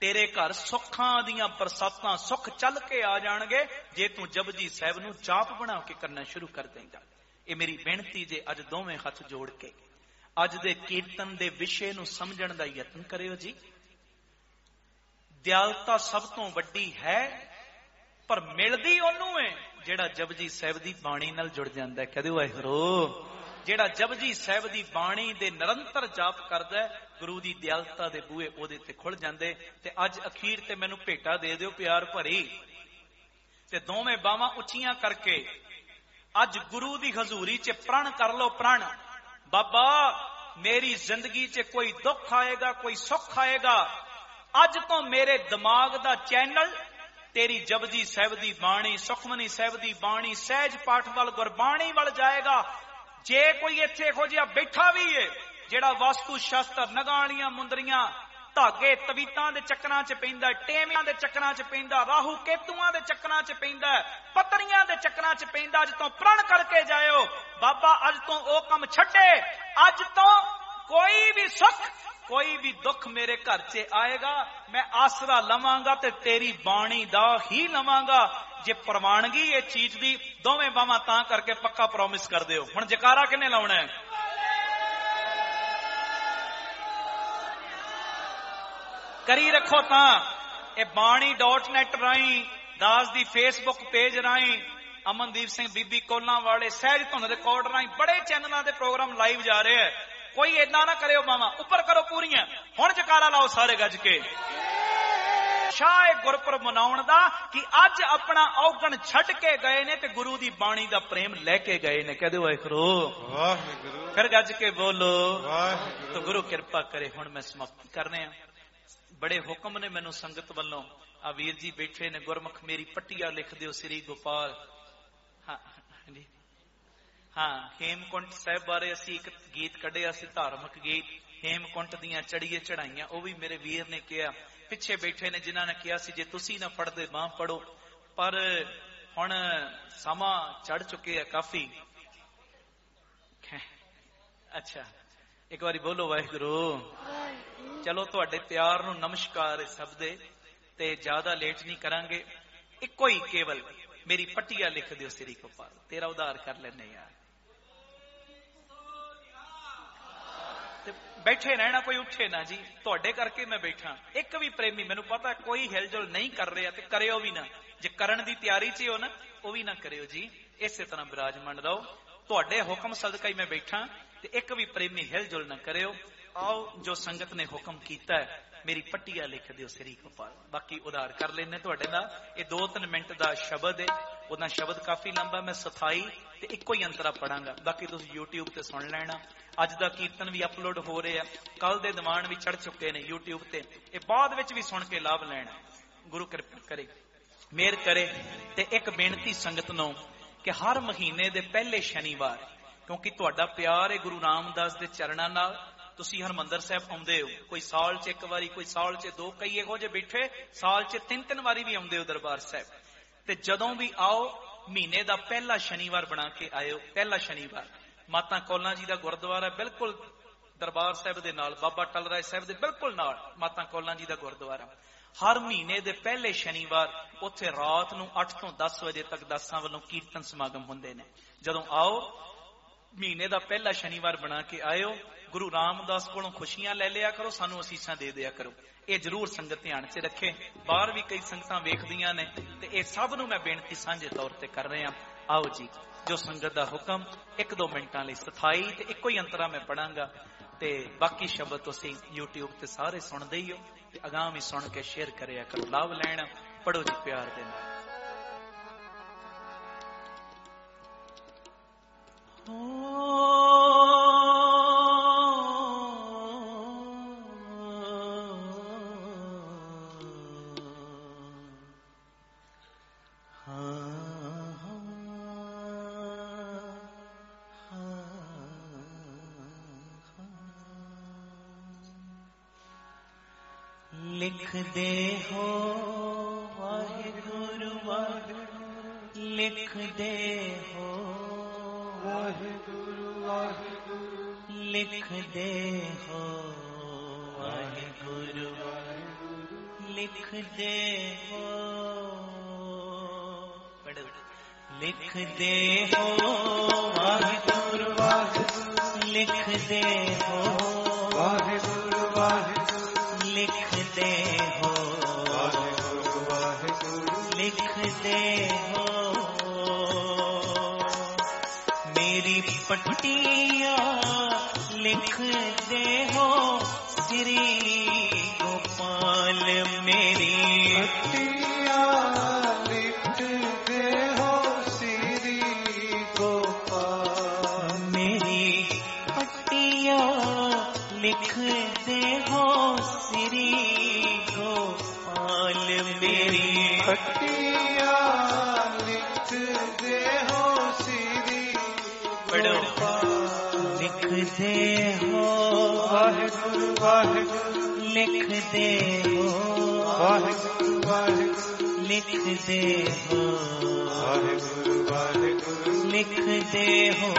तेरे घर सुखां दियां बरसातां सुख चल के आ जाणगे जे तू जपजी साहिब नूं जाप बना के करना शुरू कर देंगा। ये मेरी बेनती जे अज दोवें हथ जोड़ के अज दे कीर्तन दे विषय नूं समझण दा यतन करियो जी। दयालता सब तो वड्डी है पर मिलदी ओनू है जेड़ा जपजी साहिब दी बाणी नाल जुड़ जांदा है। कहदे वाहिगुरू जेड़ा जपजी साहिब दी बाणी दे निरंतर जाप करदा है गुरु दी दयालता दे बूहे ओदे ते खुल जांदे। ते अज अखीर ते मैनू भेटा दे दिओ प्यार भरी ते दोवें बावां उच्चियां करके अज गुरु दी हजूरी च प्रण कर लो प्रण। बाबा मेरी जिंदगी च कोई दुख आएगा कोई सुख आएगा, अज तो मेरे दिमाग दा चैनल तेरी जपजी साहिब दी बाणी सुखमनी साहिब दी बाणी सहज पाठ वाल गुरबाणी वाल जाएगा। जे कोई इत्थे इहो जिहा बैठा भी है जेड़ा वास्तु शास्त्र नगाणियां मुंदरियां धागे तवीतां दे चक्करां च पैंदा, टेमियां दे चक्करां च पैंदा, राहू केतुआं दे चक्करां च पैंदा, पत्तरियां दे चक्करां च पैंदा, अज तो प्रण करके जाओ बाबा अज तो ओ कम छड्डे। अज तो कोई भी सुख कोई भी दुख मेरे घर च आएगा मैं आसरा लवांगा ते तेरी बाणी दा ही लवांगा। जे प्रवानगी ये चीज दी दोवें बावां तां करके पक्का प्रॉमिस कर दिओ। हुण जकारा किने लाउणा है? करी रखो तां ए बाणी डॉट नैट राही दास दी फेसबुक पेज राही अमनदीप सिंह बीबी कोला वाले सहज धुन रिकॉर्ड राही बड़े चैनलों के प्रोग्राम लाइव जा रहे हैं। कोई इदा ना करो मामा उपर करो पूरियां। हुण जकारा लाओ सारे गज के शाह गुरपुरब मनाउण दा कि अज अपना औगण छड्ड के गए ने ते गुरु दी बाणी दा प्रेम लेके गए ने। कहदे वाहिगुरू वाहिगुरू फिर गज के बोलो वाहिगुरू। तो गुरु कृपा करे हुण मैं समाप्ति करने आ। बड़े हुक्म ने मैनू संगत वालों आ वीर जी बैठे ने गुरमुख मेरी पट्टिया लिख दिओ श्री गोपाल। हाँ जी हाँ हेमकुंट साहिब बारे असी एक गीत कढ़िया सी धार्मिक गीत हेमकुंट दियां चढ़ीए चढ़ाइयां वो भी मेरे वीर ने कहा। पिछे बैठे ने जिन्हां ने कहा सी जे तुसी ना पढ़दे मां पढ़ो पर हुण समा चढ़ चुके है काफी। अच्छा एक बारी बोलो वाहिगुरू। चलो तुहाडे प्यार नूं नमस्कार सब दे ते ज्यादा लेट नहीं करांगे। इको ही केवल मेरी पट्टिया लिख दिओ श्री गोपाल तेरा उधार कर लेने यार। बैठे रहना कोई उठे ना जी तुहाडे करके मैं बैठा। एक भी प्रेमी मैनू पता कोई हिलजुल नहीं कर रहा ते करियो भी ना। जे करन दी तैयारी च हो ना वो भी ना करियो जी। इसे तरह विराजमान रहो तुहाडे हुक्म सदका ही मैं बैठा ते एक भी प्रेमी हिलजुल ना करियो। आओ जो संगत ने हुक्म कीता है मेरी पट्टिया लिख दिओ श्री गोपाल बाकी उधार कर लेने तुहाडे नाल। ये दो तीन मिनट दा शब्द है उहदा शब्द काफी लंबा मैं सफाई ते इको ही अंतरा पढ़ांगा बाकी तुसीं यूट्यूब ते सुन लेना। अज दा कीर्तन भी अपलोड हो रहे हैं कल दे दीवान भी चढ़ चुके ने यूट्यूब ते ये बाद विच भी सुन के लाभ लेना। गुरु कृपा करे मेहर करे। ते एक बेनती संगत नूं कि हर महीने दे पहले शनिवार क्योंकि तुहाडा प्यार है गुरु रामदास दे चरणां नाल तुसीं हरमंदर साहिब आउंदे हो कोई साल च एक बारी कोई साल च दो कई इहो जे बैठे साल च तीन तीन बारी भी आउंदे हो दरबार साहिब। ते जदों भी आओ महीने दा पहला शनिवार बना के आयो। पहला शनिवार माता कौलां जी दा गुरुद्वारा बिल्कुल दरबार साहिब दे नाल बाबा टलराय साहिब दे बिल्कुल नाल माता कौलां जी दा गुरुद्वारा। हर महीने दे पहले शनिवार उत्थे रात नूं अठ तो दस बजे तक दासां वालों कीर्तन समागम हुंदे ने। जदों आओ महीने दा पहला शनिवार बना के आयो गुरु रामदास कोलों खुशियां ले लिया करो सानू असीसां दे दिया करो। ये जरूर संगत ध्यान च रखे। बाहर भी कई संगतां वेखदियां ने ते ये सब नूं मैं बेनती सांझे तौर ते कर रहा। आओ जी जो संगत दा हुक्म एक दो मिनटां लई सथाई ते इको ही अंतरा मैं पढ़ांगा ते बाकी शब्द तुसीं यूट्यूब ते सारे सुणदे ही हो ते अगाम ही सुन के शेयर करिया करो लाभ लैना। पढ़ो जी प्यार दे नाल। लिख दे हो वाहिगुरु वाहिगुरु लिख दे हो वाहिगुरु वाहिगुरु लिख दे हो वाहिगुरु वाहिगुरु लिख दे हो, लिख दे हो वाहिगुरु वाहिगुरु, लिख दे हो वाहिगुरु वाहिगुरु, लिख दे हो वाहिगुरु वाहिगुरु, लिख दे हो मेरी पट्टिया, लिख दे हो श्री गोपाल मेरी पट्टिया, लिख दे हो श्री गोपाल मेरी पट्टिया, लिख दे हो श्री गोपाल मेरी पट्टिया, लिख दे हो श्री गोपाल, लिख दे हो वाहिगुरु वाहिगुरु, लिख दे हो वाहिगुरु वाहिगुरु, लिख दे हो वाहिगुरु वाहिगुरु, लिख दे हो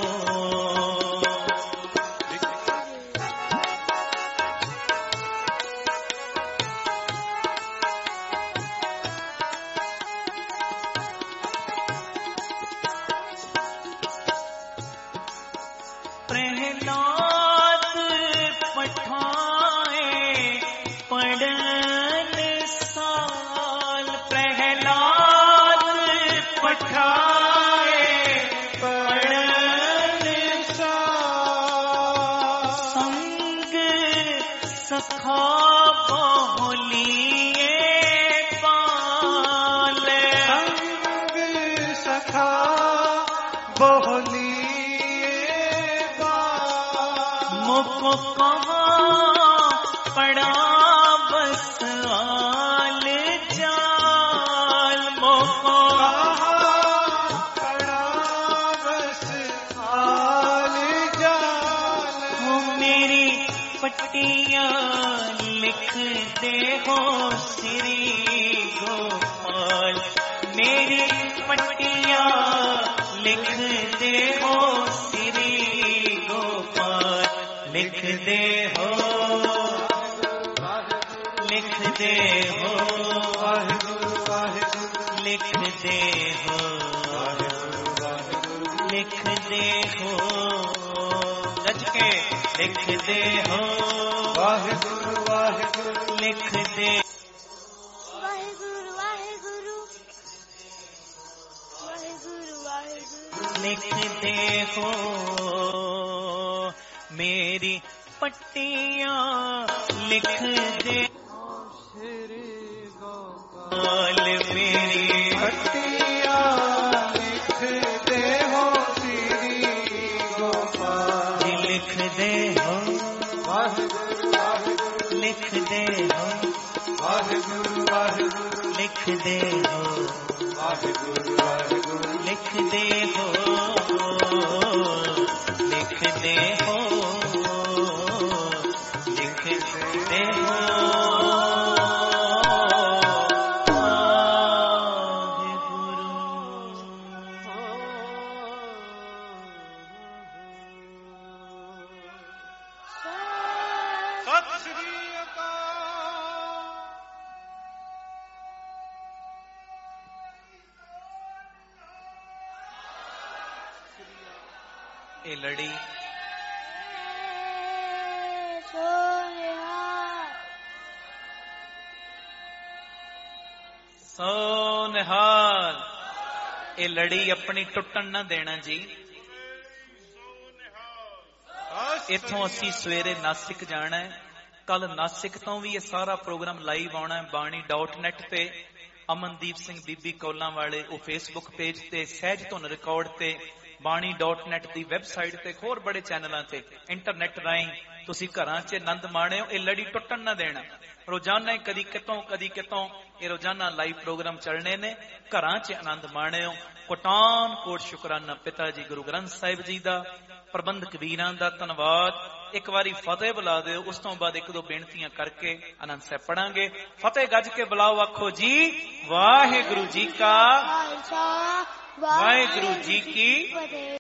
ए लड़ी सोनिहाल, ए लड़ी अपनी टुटन ना देना जी। इथों असी सवेरे नासिक जाना है, कल नासिक तो भी ये सारा प्रोग्राम लाइव आना है बाणी डॉट नैट पे, अमनदीप सिंह बीबी कौलां वाले वो फेसबुक पेज ते, सहज धुन रिकॉर्ड ते, बाणी डॉट नैट की वैबसाइट ते, होर बड़े चैनलों ते इंटरनेट राही तुसी घरां च आनंद माणियो। ये लड़ी टुटन ना देना, रोजाना कदी कितों कदी कितों ये रोजाना लाइव प्रोग्राम चलने ने, घरां च आनंद माणियो। कोटान कोट शुकराना पिता जी गुरु ग्रंथ साहिब जी दा, प्रबंधक वीरां दा धन्नवाद। एक बारी फतेह बुला दिओ, उस तो बाद एक दो बेनतियां करके आनंद साहिब पढ़ांगे। फतेह गज के बुलाओ, आखो जी वाहिगुरु जी का, वाहिगुरु जी की।